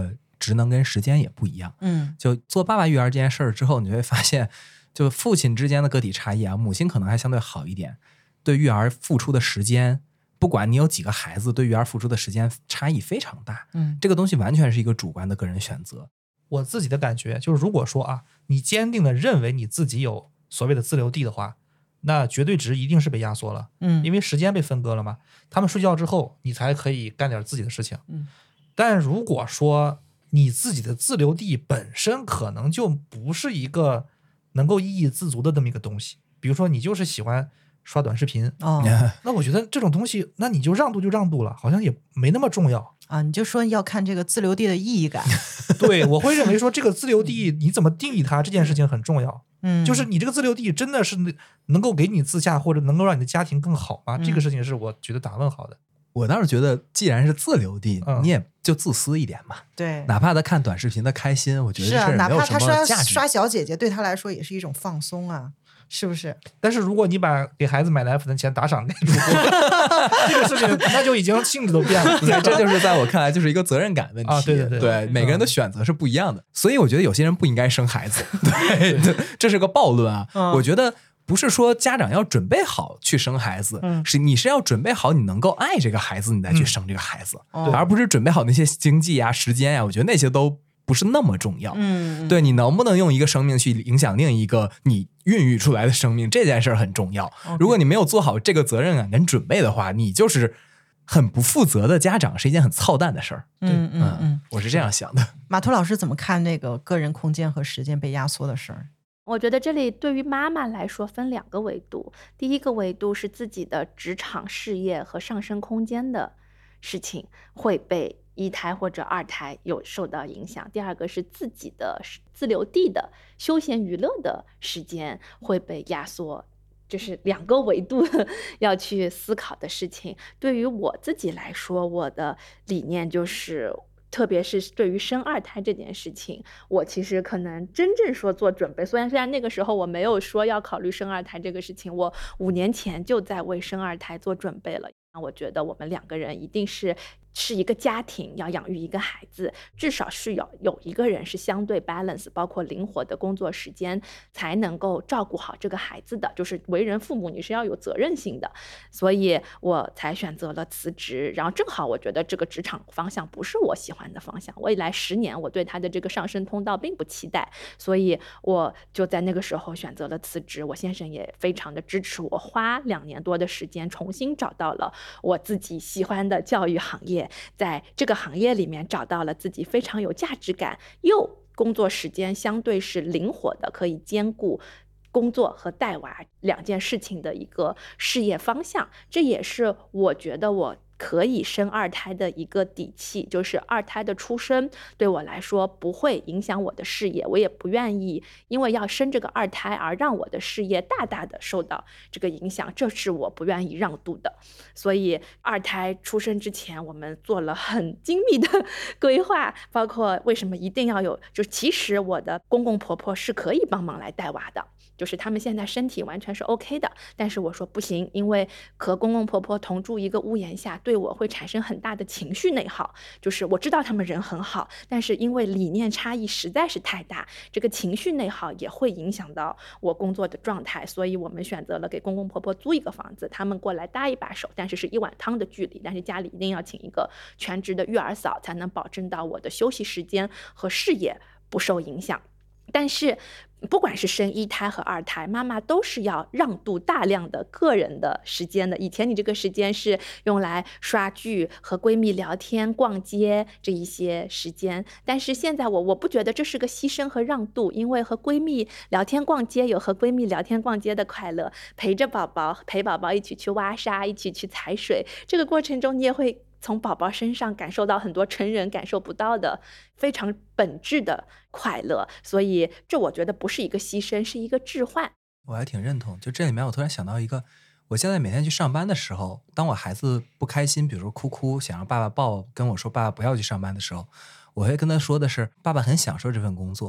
职能跟时间也不一样。就做爸爸育儿这件事儿之后，你就会发现，就父亲之间的个体差异啊，母亲可能还相对好一点，对育儿付出的时间，不管你有几个孩子，对育儿付出的时间差异非常大。这个东西完全是一个主观的个人选择。 我自己的感觉就是，如果说啊，你坚定的认为你自己有所谓的自留地的话，那绝对值一定是被压缩了。因为时间被分割了嘛，他们睡觉之后，你才可以干点自己的事情。但如果说你自己的自留地本身可能就不是一个能够怡自足的这么一个东西，比如说你就是喜欢刷短视频，那我觉得这种东西，那你就让渡就让渡了，好像也没那么重要啊。你就说要看这个自留地的意义感。 对，我会认为说这个自留地你怎么定义它这件事情很重要。就是你这个自留地真的是能够给你自洽，或者能够让你的家庭更好吗？这个事情是我觉得打问号的。 我倒是觉得，既然是自留地，你也就自私一点嘛。 对， 哪怕他看短视频的开心，我觉得是啊，哪怕他刷小姐姐，对他来说也是一种放松啊，是不是？ 但是如果你把给孩子买奶粉的钱打赏给主播，这个事情那就已经性质都变了。 这就是在我看来就是一个责任感问题。对，每个人的选择是不一样的，所以我觉得有些人不应该生孩子。对，这是个暴论啊。我觉得不是说家长要准备好去生孩子，你是要准备好你能够爱这个孩子，你再去生这个孩子，而不是准备好那些经济啊、时间啊，我觉得那些都不是那么重要。对，你能不能用一个生命去影响另一个你孕育出来的生命，这件事很重要。如果你没有做好这个责任感跟准备的话，你就是很不负责的家长，是一件很操蛋的事儿。我是这样想的。 马图老师怎么看那个个人空间和时间被压缩的事儿？ 我觉得这里对于妈妈来说分2个维度，第一个维度是自己的职场事业和上升空间的事情会被1胎或者2胎有受到影响，第二个是自己的自留地的休闲娱乐的时间会被压缩，这是2个维度要去思考的事情。对于我自己来说，我的理念就是特别是对于生2胎这件事情，我其实可能真正说做准备，虽然那个时候我没有说要考虑生2胎这个事情，我5年前就在为生2胎做准备了。我觉得我们2个人一定是一个家庭，要养育一个孩子，至少是有一个人是相对 balance， 包括灵活的工作时间，才能够照顾好这个孩子的。就是为人父母，你是要有责任心的，所以我才选择了辞职。然后正好我觉得这个职场方向不是我喜欢的方向，未来10年我对他的这个上升通道并不期待，所以我就在那个时候选择了辞职。我先生也非常的支持我，花2年多的时间重新找到了我自己喜欢的教育行业，在这个行业里面找到了自己非常有价值感，又工作时间相对是灵活的，可以兼顾工作和带娃2件事情的一个事业方向。这也是我觉得我可以生2胎的一个底气，就是2胎的出生对我来说不会影响我的事业，我也不愿意因为要生这个2胎而让我的事业大大的受到这个影响，这是我不愿意让渡的。所以2胎出生之前，我们做了很精密的规划，包括为什么一定要有，就其实我的公公婆婆是可以帮忙来带娃的，就是他们现在身体完全是 OK 的，但是我说不行，因为和公公婆婆同住一个屋檐下，对我会产生很大的情绪内耗。就是我知道他们人很好，但是因为理念差异实在是太大，这个情绪内耗也会影响到我工作的状态，所以我们选择了给公公婆婆租一个房子，他们过来搭一把手，但是1碗汤的距离，但是家里一定要请一个全职的育儿嫂，才能保证到我的休息时间和事业不受影响。但是不管是生1胎和2胎，妈妈都是要让渡大量的个人的时间的。以前你这个时间是用来刷剧、和闺蜜聊天、逛街这一些时间，但是现在我不觉得这是个牺牲和让渡，因为和闺蜜聊天逛街有和闺蜜聊天逛街的快乐，陪宝宝一起去挖沙，一起去踩水，这个过程中你也会从宝宝身上感受到很多成人感受不到的非常本质的快乐，所以这我觉得不是一个牺牲，是一个置换。 我还挺认同，就这里面我突然想到一个，我现在每天去上班的时候，当我孩子不开心，比如说哭想让爸爸抱，跟我说爸爸不要去上班的时候，我会跟他说的是，爸爸很享受这份工作，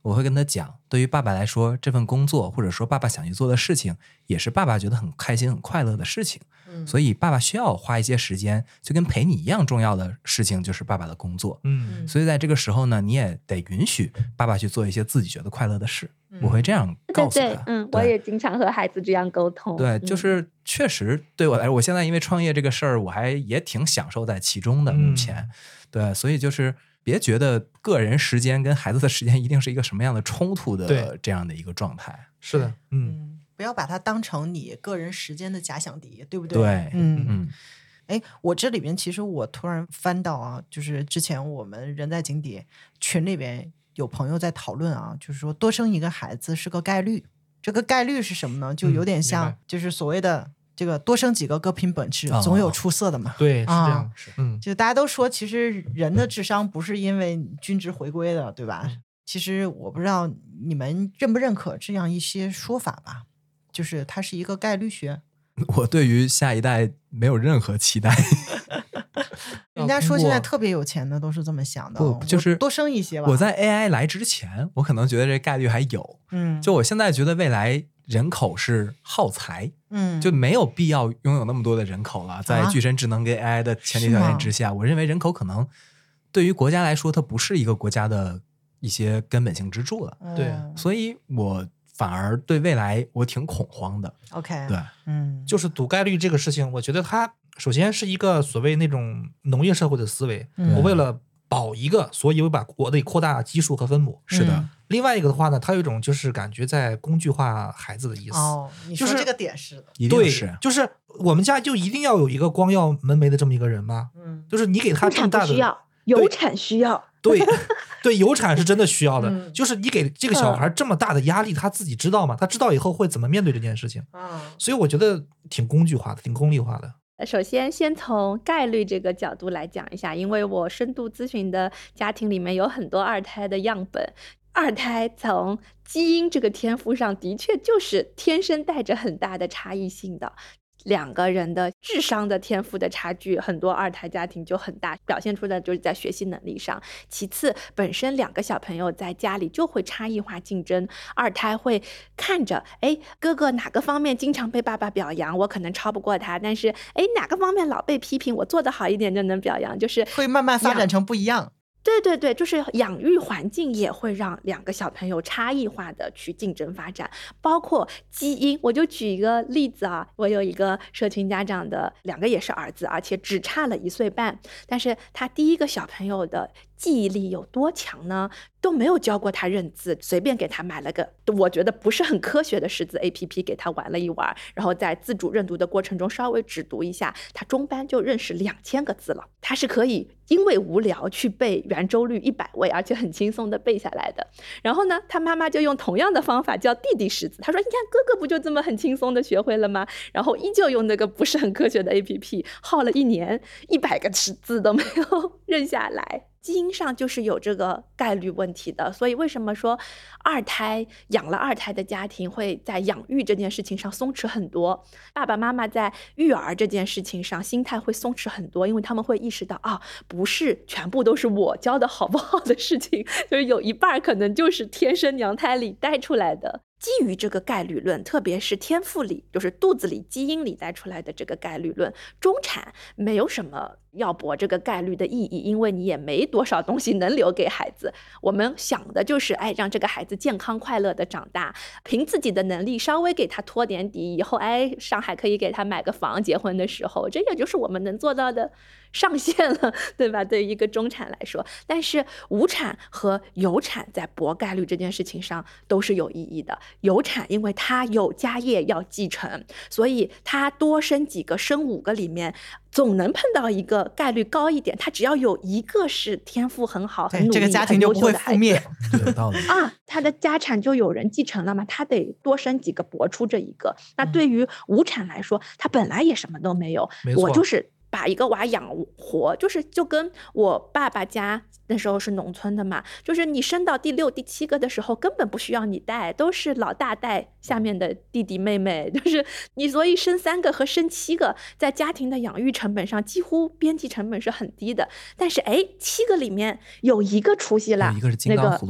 我会跟他讲，对于爸爸来说，这份工作或者说爸爸想去做的事情，也是爸爸觉得很开心、很快乐的事情。所以爸爸需要花一些时间，就跟陪你一样重要的事情就是爸爸的工作。所以在这个时候呢，你也得允许爸爸去做一些自己觉得快乐的事。我会这样告诉他。 对，我也经常和孩子这样沟通。 对，就是确实对我来说，我现在因为创业这个事儿，我还也挺享受在其中的。目前，对，所以就是别觉得个人时间跟孩子的时间一定是一个什么样的冲突的这样的一个状态。 是的， 不要把它当成你个人时间的假想敌，对不对？ 对， 哎，我这里边其实我突然翻到啊，就是之前我们人在井底群里边有朋友在讨论啊，就是说多生一个孩子是个概率。这个概率是什么呢？就有点像就是所谓的这个多生几个各凭本事，总有出色的嘛。 对，是这样。 就大家都说其实人的智商不是因为均值回归的，对吧？其实我不知道你们认不认可这样一些说法吧，就是它是一个概率学。 我对于下一代没有任何期待。 人家说现在特别有钱的都是这么想的， 不就是多生一些吧。 我在 AI 来之前，我可能觉得这概率还有，就我现在觉得未来人口是耗材，就没有必要拥有那么多的人口了。在具身智能跟 AI 的前提条件之下，我认为人口可能对于国家来说，它不是一个国家的一些根本性支柱了。 对， 所以我反而对未来我挺恐慌的。 OK， 对， 就是赌概率这个事情，我觉得它首先是一个所谓那种农业社会的思维，我为了保一个，所以我把我得扩大基数和分母。 是的。 另外一个的话呢，它有一种就是感觉在工具化孩子的意思。 你说这个点是的， 一定是， 就是我们家就一定要有一个光耀门楣的这么一个人吗？就是你给他这么大的需要，有产需要。 对，有产是真的需要的。就是你给这个小孩这么大的压力，他自己知道吗？他知道以后会怎么面对这件事情。所以我觉得挺工具化的，挺功利化的。 首先从概率这个角度来讲一下，因为我深度咨询的家庭里面有很多二胎的样本，二胎从基因这个天赋上的确就是天生带着很大的差异性的。两个人的智商的天赋的差距，很多二胎家庭就很大，表现出的就是在学习能力上。其次，本身两个小朋友在家里就会差异化竞争，二胎会看着，哥哥哪个方面经常被爸爸表扬，我可能超不过他，但是哪个方面老被批评，我做得好一点就能表扬，就是会慢慢发展成不一样。 对，就是养育环境也会让两个小朋友差异化的去竞争发展，包括基因。我就举一个例子啊，我有一个社群家长的两个也是儿子，而且只差了1岁半，但是他第一个小朋友的记忆力有多强呢？都没有教过他认字，随便给他买了个我觉得不是很科学的识字 APP 给他玩了一玩，然后在自主认读的过程中稍微只读一下，他中班就认识2000个字了。他是可以因为无聊去背圆周率100位，而且很轻松的背下来的。然后呢，他妈妈就用同样的方法教弟弟识字，他说你看哥哥不就这么很轻松的学会了吗？然后依旧用那个不是很科学的 APP 耗了1年100个识字都没有认下来。基因上就是有这个概率问题的，所以为什么说养了二胎的家庭会在养育这件事情上松弛很多，爸爸妈妈在育儿这件事情上心态会松弛很多，因为他们会意识到不是全部都是我教的好不好的事情，就是有一半可能就是天生娘胎里带出来的。基于这个概率论，特别是天赋里，就是肚子里基因里带出来的这个概率论，中产没有什么要搏这个概率的意义，因为你也没多少东西能留给孩子。我们想的就是让这个孩子健康快乐的长大，凭自己的能力稍微给他托点底，以后上海可以给他买个房，结婚的时候，这也就是我们能做到的上限了，对吧？对于一个中产来说，但是无产和有产在搏概率这件事情上都是有意义的。有产因为他有家业要继承，所以他多生几个，生5个里面总能碰到一个概率高一点，他只要有一个是天赋很好很努力这个家庭就不会覆灭。 有道理他的家产就有人继承了嘛，他得多生几个搏出这一个。那对于无产来说，他本来也什么都没有，我就是把一个娃养活，就跟我爸爸家那时候是农村的嘛，就是你生到第6、第7个的时候，根本不需要你带，都是老大带下面的弟弟妹妹，就是你，所以生3个和生7个，在家庭的养育成本上，几乎边际成本是很低的。但是7个里面有一个出息了， 有一个是金刚葫芦娃。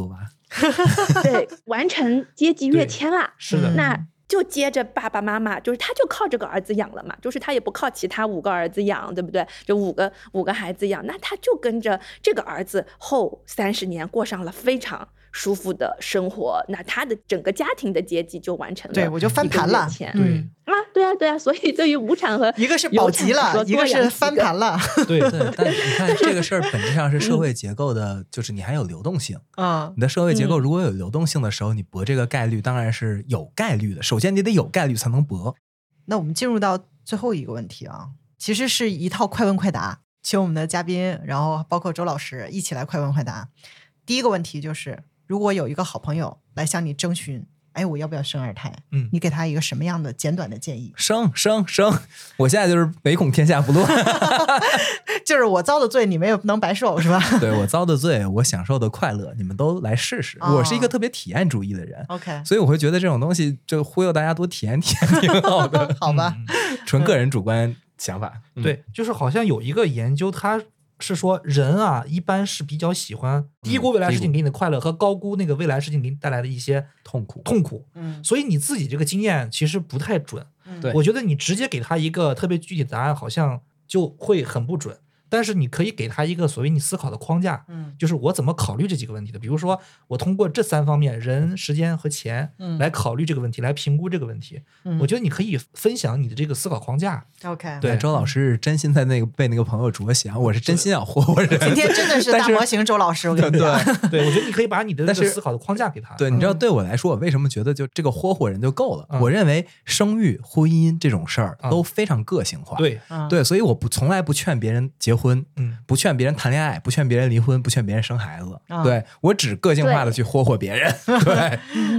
对，完成阶级跃迁啦。 是的， 那就接着爸爸妈妈，就是他就靠这个儿子养了嘛，就是他也不靠其他5个儿子养，对不对？就五个孩子养，那他就跟着这个儿子后30年过上了非常舒服的生活，那他的整个家庭的阶级就完成了， 对，我就翻盘了。 对啊，所以对于无产和一个是保级了，一个是翻盘了。 对， 但你看这个事儿本质上是社会结构的，就是你还有流动性啊。你的社会结构如果有流动性的时候，你博这个概率当然是有概率的。首先你得有概率才能博。 那我们进入到最后一个问题啊，其实是一套快问快答，请我们的嘉宾，然后包括周老师一起来快问快答。第一个问题就是，如果有一个好朋友来向你征询，哎，我要不要生2胎？你给他一个什么样的简短的建议？ 生！我现在就是唯恐天下不乱， 就是我遭的罪，你们也不能白受，是吧？ 对，我遭的罪，我享受的快乐，你们都来试试。我是一个特别体验主义的人 ，OK， 所以我会觉得这种东西就忽悠大家多体验体验挺好的， 好吧？ 纯个人主观想法。 对，就是好像有一个研究，它是说人啊，一般是比较喜欢低估未来事情给你的快乐和高估那个未来事情给你带来的一些痛苦。所以你自己这个经验其实不太准。 对， 我觉得你直接给他一个特别具体的答案，好像就会很不准。但是你可以给他一个所谓你思考的框架，就是我怎么考虑这几个问题的。比如说，我通过这3方面，人、时间和钱，来考虑这个问题，来评估这个问题。我觉得你可以分享你的这个思考框架。 OK， 对，周老师是真心在被那个朋友着想，我是真心要霍霍人。 今天真的是大模型周老师，我跟你讲。 对，我觉得你可以把你的这个思考的框架给他。 对，你知道对我来说，我为什么觉得就这个霍霍人就够了？我认为生育、婚姻这种事儿都非常个性化。对，所以我从来不劝别人结婚。不劝别人谈恋爱，不劝别人离婚，不劝别人生孩子。对，我只个性化的去霍霍别人。对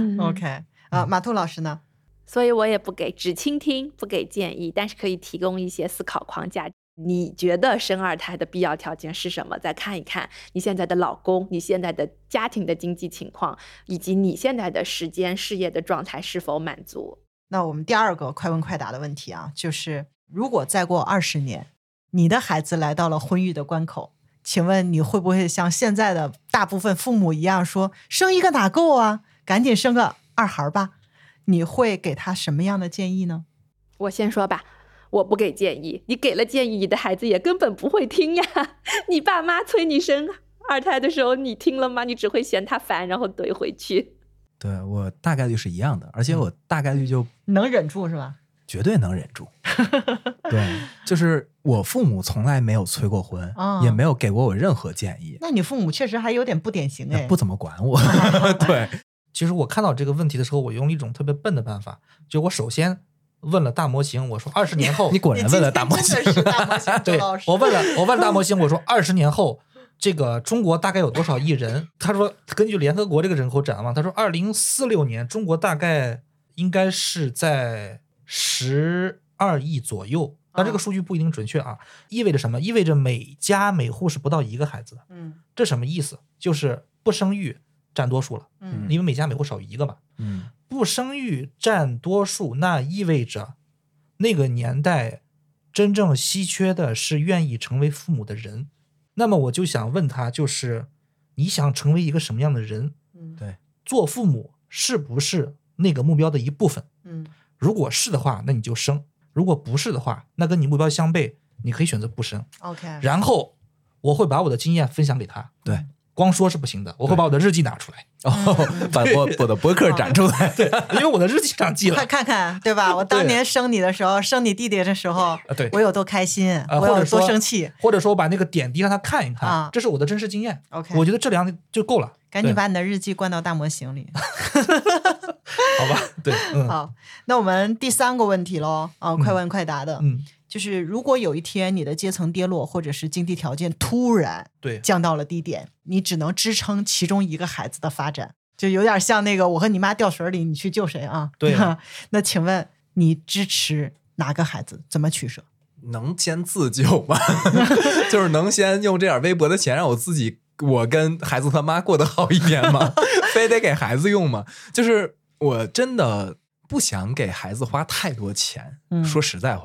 ，OK 啊，马兔老师呢？ 所以我也只倾听，不给建议，但是可以提供一些思考框架。你觉得生2胎的必要条件是什么？再看一看你现在的老公，你现在的家庭的经济情况，以及你现在的时间、事业的状态是否满足。 那我们第2个快问快答的问题啊，就是如果再过20年，你的孩子来到了婚育的关口，请问你会不会像现在的大部分父母一样说，生一个哪够啊，赶紧生个2孩吧？你会给他什么样的建议呢？ 我先说吧，我不给建议。你给了建议，你的孩子也根本不会听呀。你爸妈催你生2胎的时候，你听了吗？你只会嫌他烦，然后怼回去。 对，我大概率是一样的，而且我大概率就能忍住是吧？ 绝对能忍住。对，就是我父母从来没有催过婚，也没有给过我任何建议。 那你父母确实还有点不典型哎， 不怎么管我。对， 其实我看到这个问题的时候，我用了一种特别笨的办法，就我首先问了大模型，我说20年后， 你果然问了大模型， 真的是大模型对，我问大模型，我说20年后。这个中国大概有多少亿人？他说，根据联合国这个人口展望，他说2046年中国大概应该是在12亿左右。但这个数据不一定准确啊，意味着什么？意味着每家每户是不到1个孩子的。这什么意思？就是不生育占多数了。因为每家每户少1个嘛。不生育占多数，那意味着那个年代真正稀缺的是愿意成为父母的人。那么我就想问他，就是你想成为一个什么样的人？ 对， 做父母是不是那个目标的一部分？如果是的话，那你就生；如果不是的话，那跟你目标相悖，你可以选择不生。 OK。 然后我会把我的经验分享给他。 对， 光说是不行的，我会把我的日记拿出来。 把我的博客展出来。 对，因为我的日记上记了。 快看看，对吧？我当年生你的时候，生你弟弟的时候， 对， 我有多开心，我有多生气， 或者说我把那个点滴让他看一看，这是我的真实经验。 OK， 我觉得这2就够了。 赶紧把你的日记灌到大模型里。 好吧，对， 好，那我们第3个问题咯，快问快答的，就是如果有一天你的阶层跌落，或者是经济条件突然降到了低点，你只能支撑其中1个孩子的发展，就有点像那个我和你妈掉水里，你去救谁啊？ 对。 那请问你支持哪个孩子？怎么取舍？ 能先自救吗？就是能先用这点微薄的钱让我跟孩子他妈过得好一点吗？非得给孩子用吗？就是我真的不想给孩子花太多钱。说实在话，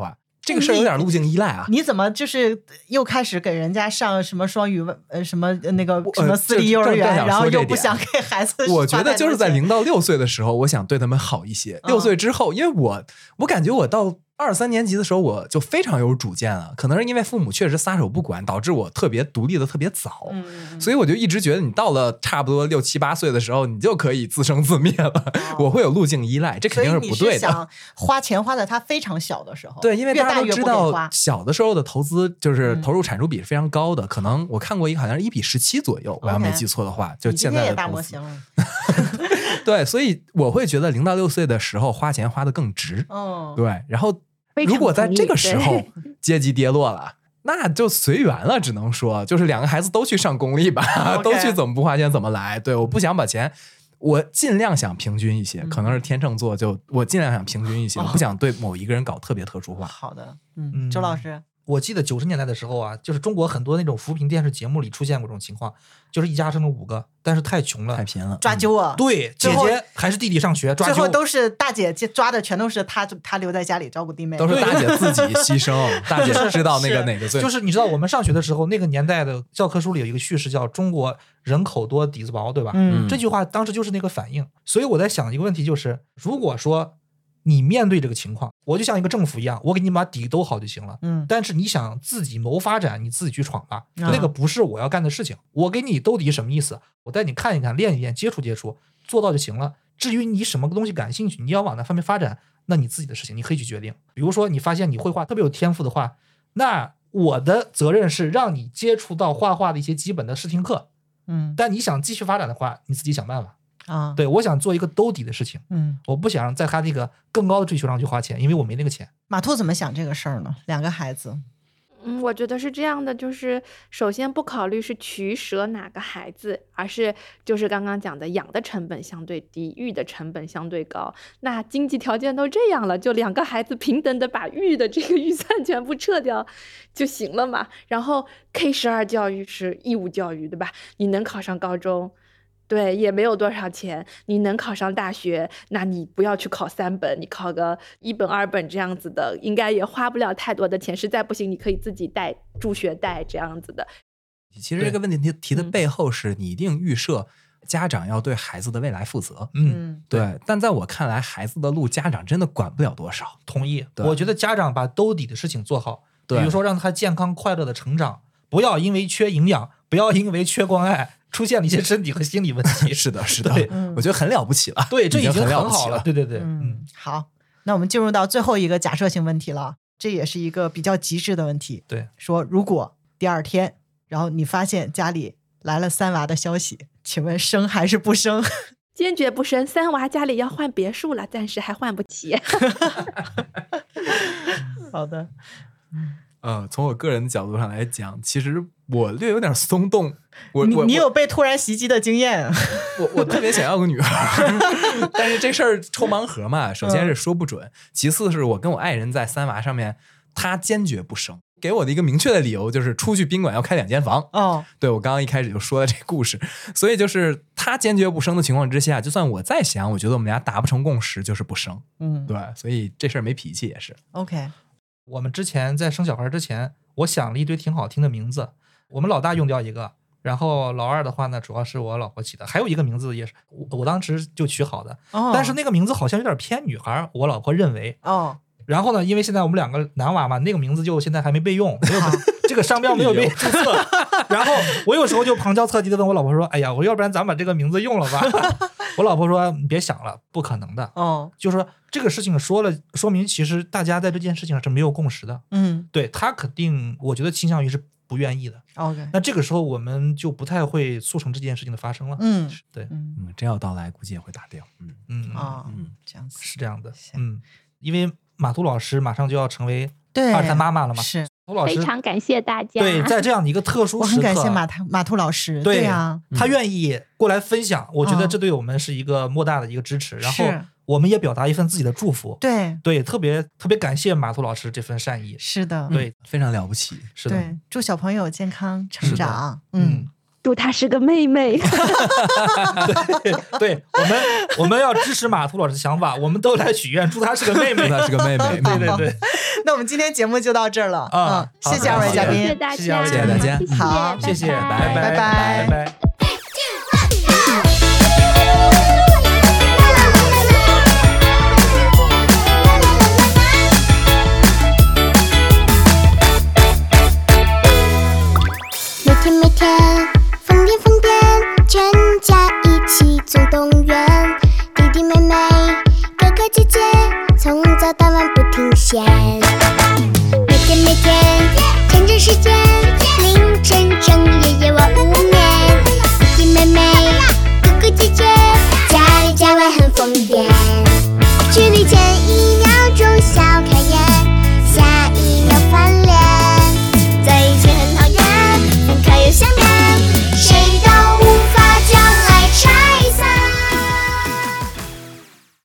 这个事儿有点路径依赖啊。 你怎么就是又开始给人家上什么双语什么那个什么私立幼儿园，然后又不想给孩子？ 我觉得就是在0到6岁的时候，我想对他们好一些。6岁之后，因为我感觉我到2、3年级的时候，我就非常有主见了。可能是因为父母确实撒手不管，导致我特别独立的特别早，所以我就一直觉得你到了差不多6、7、8岁的时候，你就可以自生自灭了。我会有路径依赖，这肯定是不对的。 所以你是想花钱花在他非常小的时候， 对，因为大家都知道小的时候的投资就是投入产出比是非常高的，可能我看过一个好像是1:17左右，我要没记错的话，就现在的大模型了。 对，所以我会觉得0到6岁的时候花钱花得更值。对，然后如果在这个时候阶级跌落了，那就随缘了，只能说就是2个孩子都去上公立吧，都去怎么不花钱怎么来。对，我不想把钱，我尽量想平均一些，可能是天秤座，就我尽量想平均一些，我不想对某一个人搞特别特殊化。 好的，周老师。 我记得90年代的时候啊，就是中国很多那种扶贫电视节目里出现过这种情况，就是一家生了5个，但是太穷了， 太贫了， 抓阄啊。 对，姐姐还是弟弟上学，抓阄。 最后都是大姐抓的，全都是他留在家里照顾弟妹， 都是大姐自己牺牲。大姐知道那个哪个最， 就是你知道我们上学的时候，那个年代的教科书里有一个叙事叫中国人口多底子薄，对吧？这句话当时就是那个反应。所以我在想一个问题，就是如果说你面对这个情况，我就像一个政府一样，我给你把底兜好就行了。但是你想自己谋发展，你自己去闯吧，那个不是我要干的事情。我给你兜底什么意思？我带你看一看，练一练，接触接触，做到就行了。至于你什么东西感兴趣，你要往那方面发展，那你自己的事情，你可以去决定。比如说你发现你绘画特别有天赋的话，那我的责任是让你接触到画画的一些基本的视听课。但你想继续发展的话，你自己想办法。对，我想做一个兜底的事情，我不想在他那个更高的追求上去花钱，因为我没那个钱。 马兔怎么想这个事儿呢？2个孩子， 我觉得是这样的，就是首先不考虑是取舍哪个孩子，而是就是刚刚讲的养的成本相对低，育的成本相对高。那经济条件都这样了，就2个孩子平等的把育的这个预算全部撤掉就行了嘛。然后 K12教育是义务教育，对吧？你能考上高中，对，也没有多少钱。你能考上大学，那你不要去考3本，你考个1本2本这样子的，应该也花不了太多的钱。实在不行，你可以自己带助学贷这样子的。 其实这个问题提的背后是你一定预设家长要对孩子的未来负责。对。但在我看来，孩子的路家长真的管不了多少。 同意。我觉得家长把兜底的事情做好，比如说让他健康快乐的成长，不要因为缺营养，不要因为缺关爱出现了一些身体和心理问题。 是的，是的，我觉得很了不起了。 对，这已经很好了。对。 好，那我们进入到最后一个假设性问题了，这也是一个比较极致的问题。 对， 说如果第2天，然后你发现家里来了3娃的消息，请问生还是不生？ 坚决不生，3娃家里要换别墅了，暂时还换不起。 好的。 从我个人的角度上来讲，其实我略有点松动。 你有被突然袭击的经验？ 我特别想要个女儿，但是这事儿抽盲盒嘛，首先是说不准，其次是我跟我爱人在3娃上面，他坚决不生，给我的一个明确的理由就是出去宾馆要开2间房。对，我刚刚一开始就说了这故事，所以就是他坚决不生的情况之下，就算我再想，我觉得我们俩达不成共识，就是不生。对，所以这事儿没脾气也是。 OK。 我们之前在生小孩之前，我想了一堆挺好听的名字，我们老大用掉一个，然后老二的话呢，主要是我老婆起的，还有一个名字也是我当时就取好的，但是那个名字好像有点偏女孩，我老婆认为。然后呢，因为现在我们2个男娃嘛，那个名字就现在还没备用，没有这个商标没有被注册。然后我有时候就旁敲侧击的问我老婆说：“哎呀，我要不然咱把这个名字用了吧？”我老婆说：“你别想了，不可能的。”就是说这个事情说了，说明其实大家在这件事情上是没有共识的。对，他肯定，我觉得倾向于是不愿意的。 OK， 那这个时候我们就不太会促成这件事情的发生了。对， 真要到来，估计也会打掉。 这样子是这样的。因为马图老师马上就要成为2胎妈妈了嘛， 是。 非常感谢大家。 对，在这样的一个特殊时刻， 我很感谢马图老师。对啊， 他愿意过来分享，我觉得这对我们是一个莫大的一个支持。然后我们也表达一份自己的祝福。对，特别感谢马图老师这份善意。 是的， 对， 非常了不起。 是的， 对，祝小朋友健康成长。 祝她是个妹妹。 对，我们要支持马图老师的想法，我们都来许愿，祝她是个妹妹， 祝她是个妹妹。 对对对。 那我们今天节目就到这儿了啊！谢谢二位嘉宾， 谢谢大家， 谢谢大家， 好， 谢谢， 拜拜拜。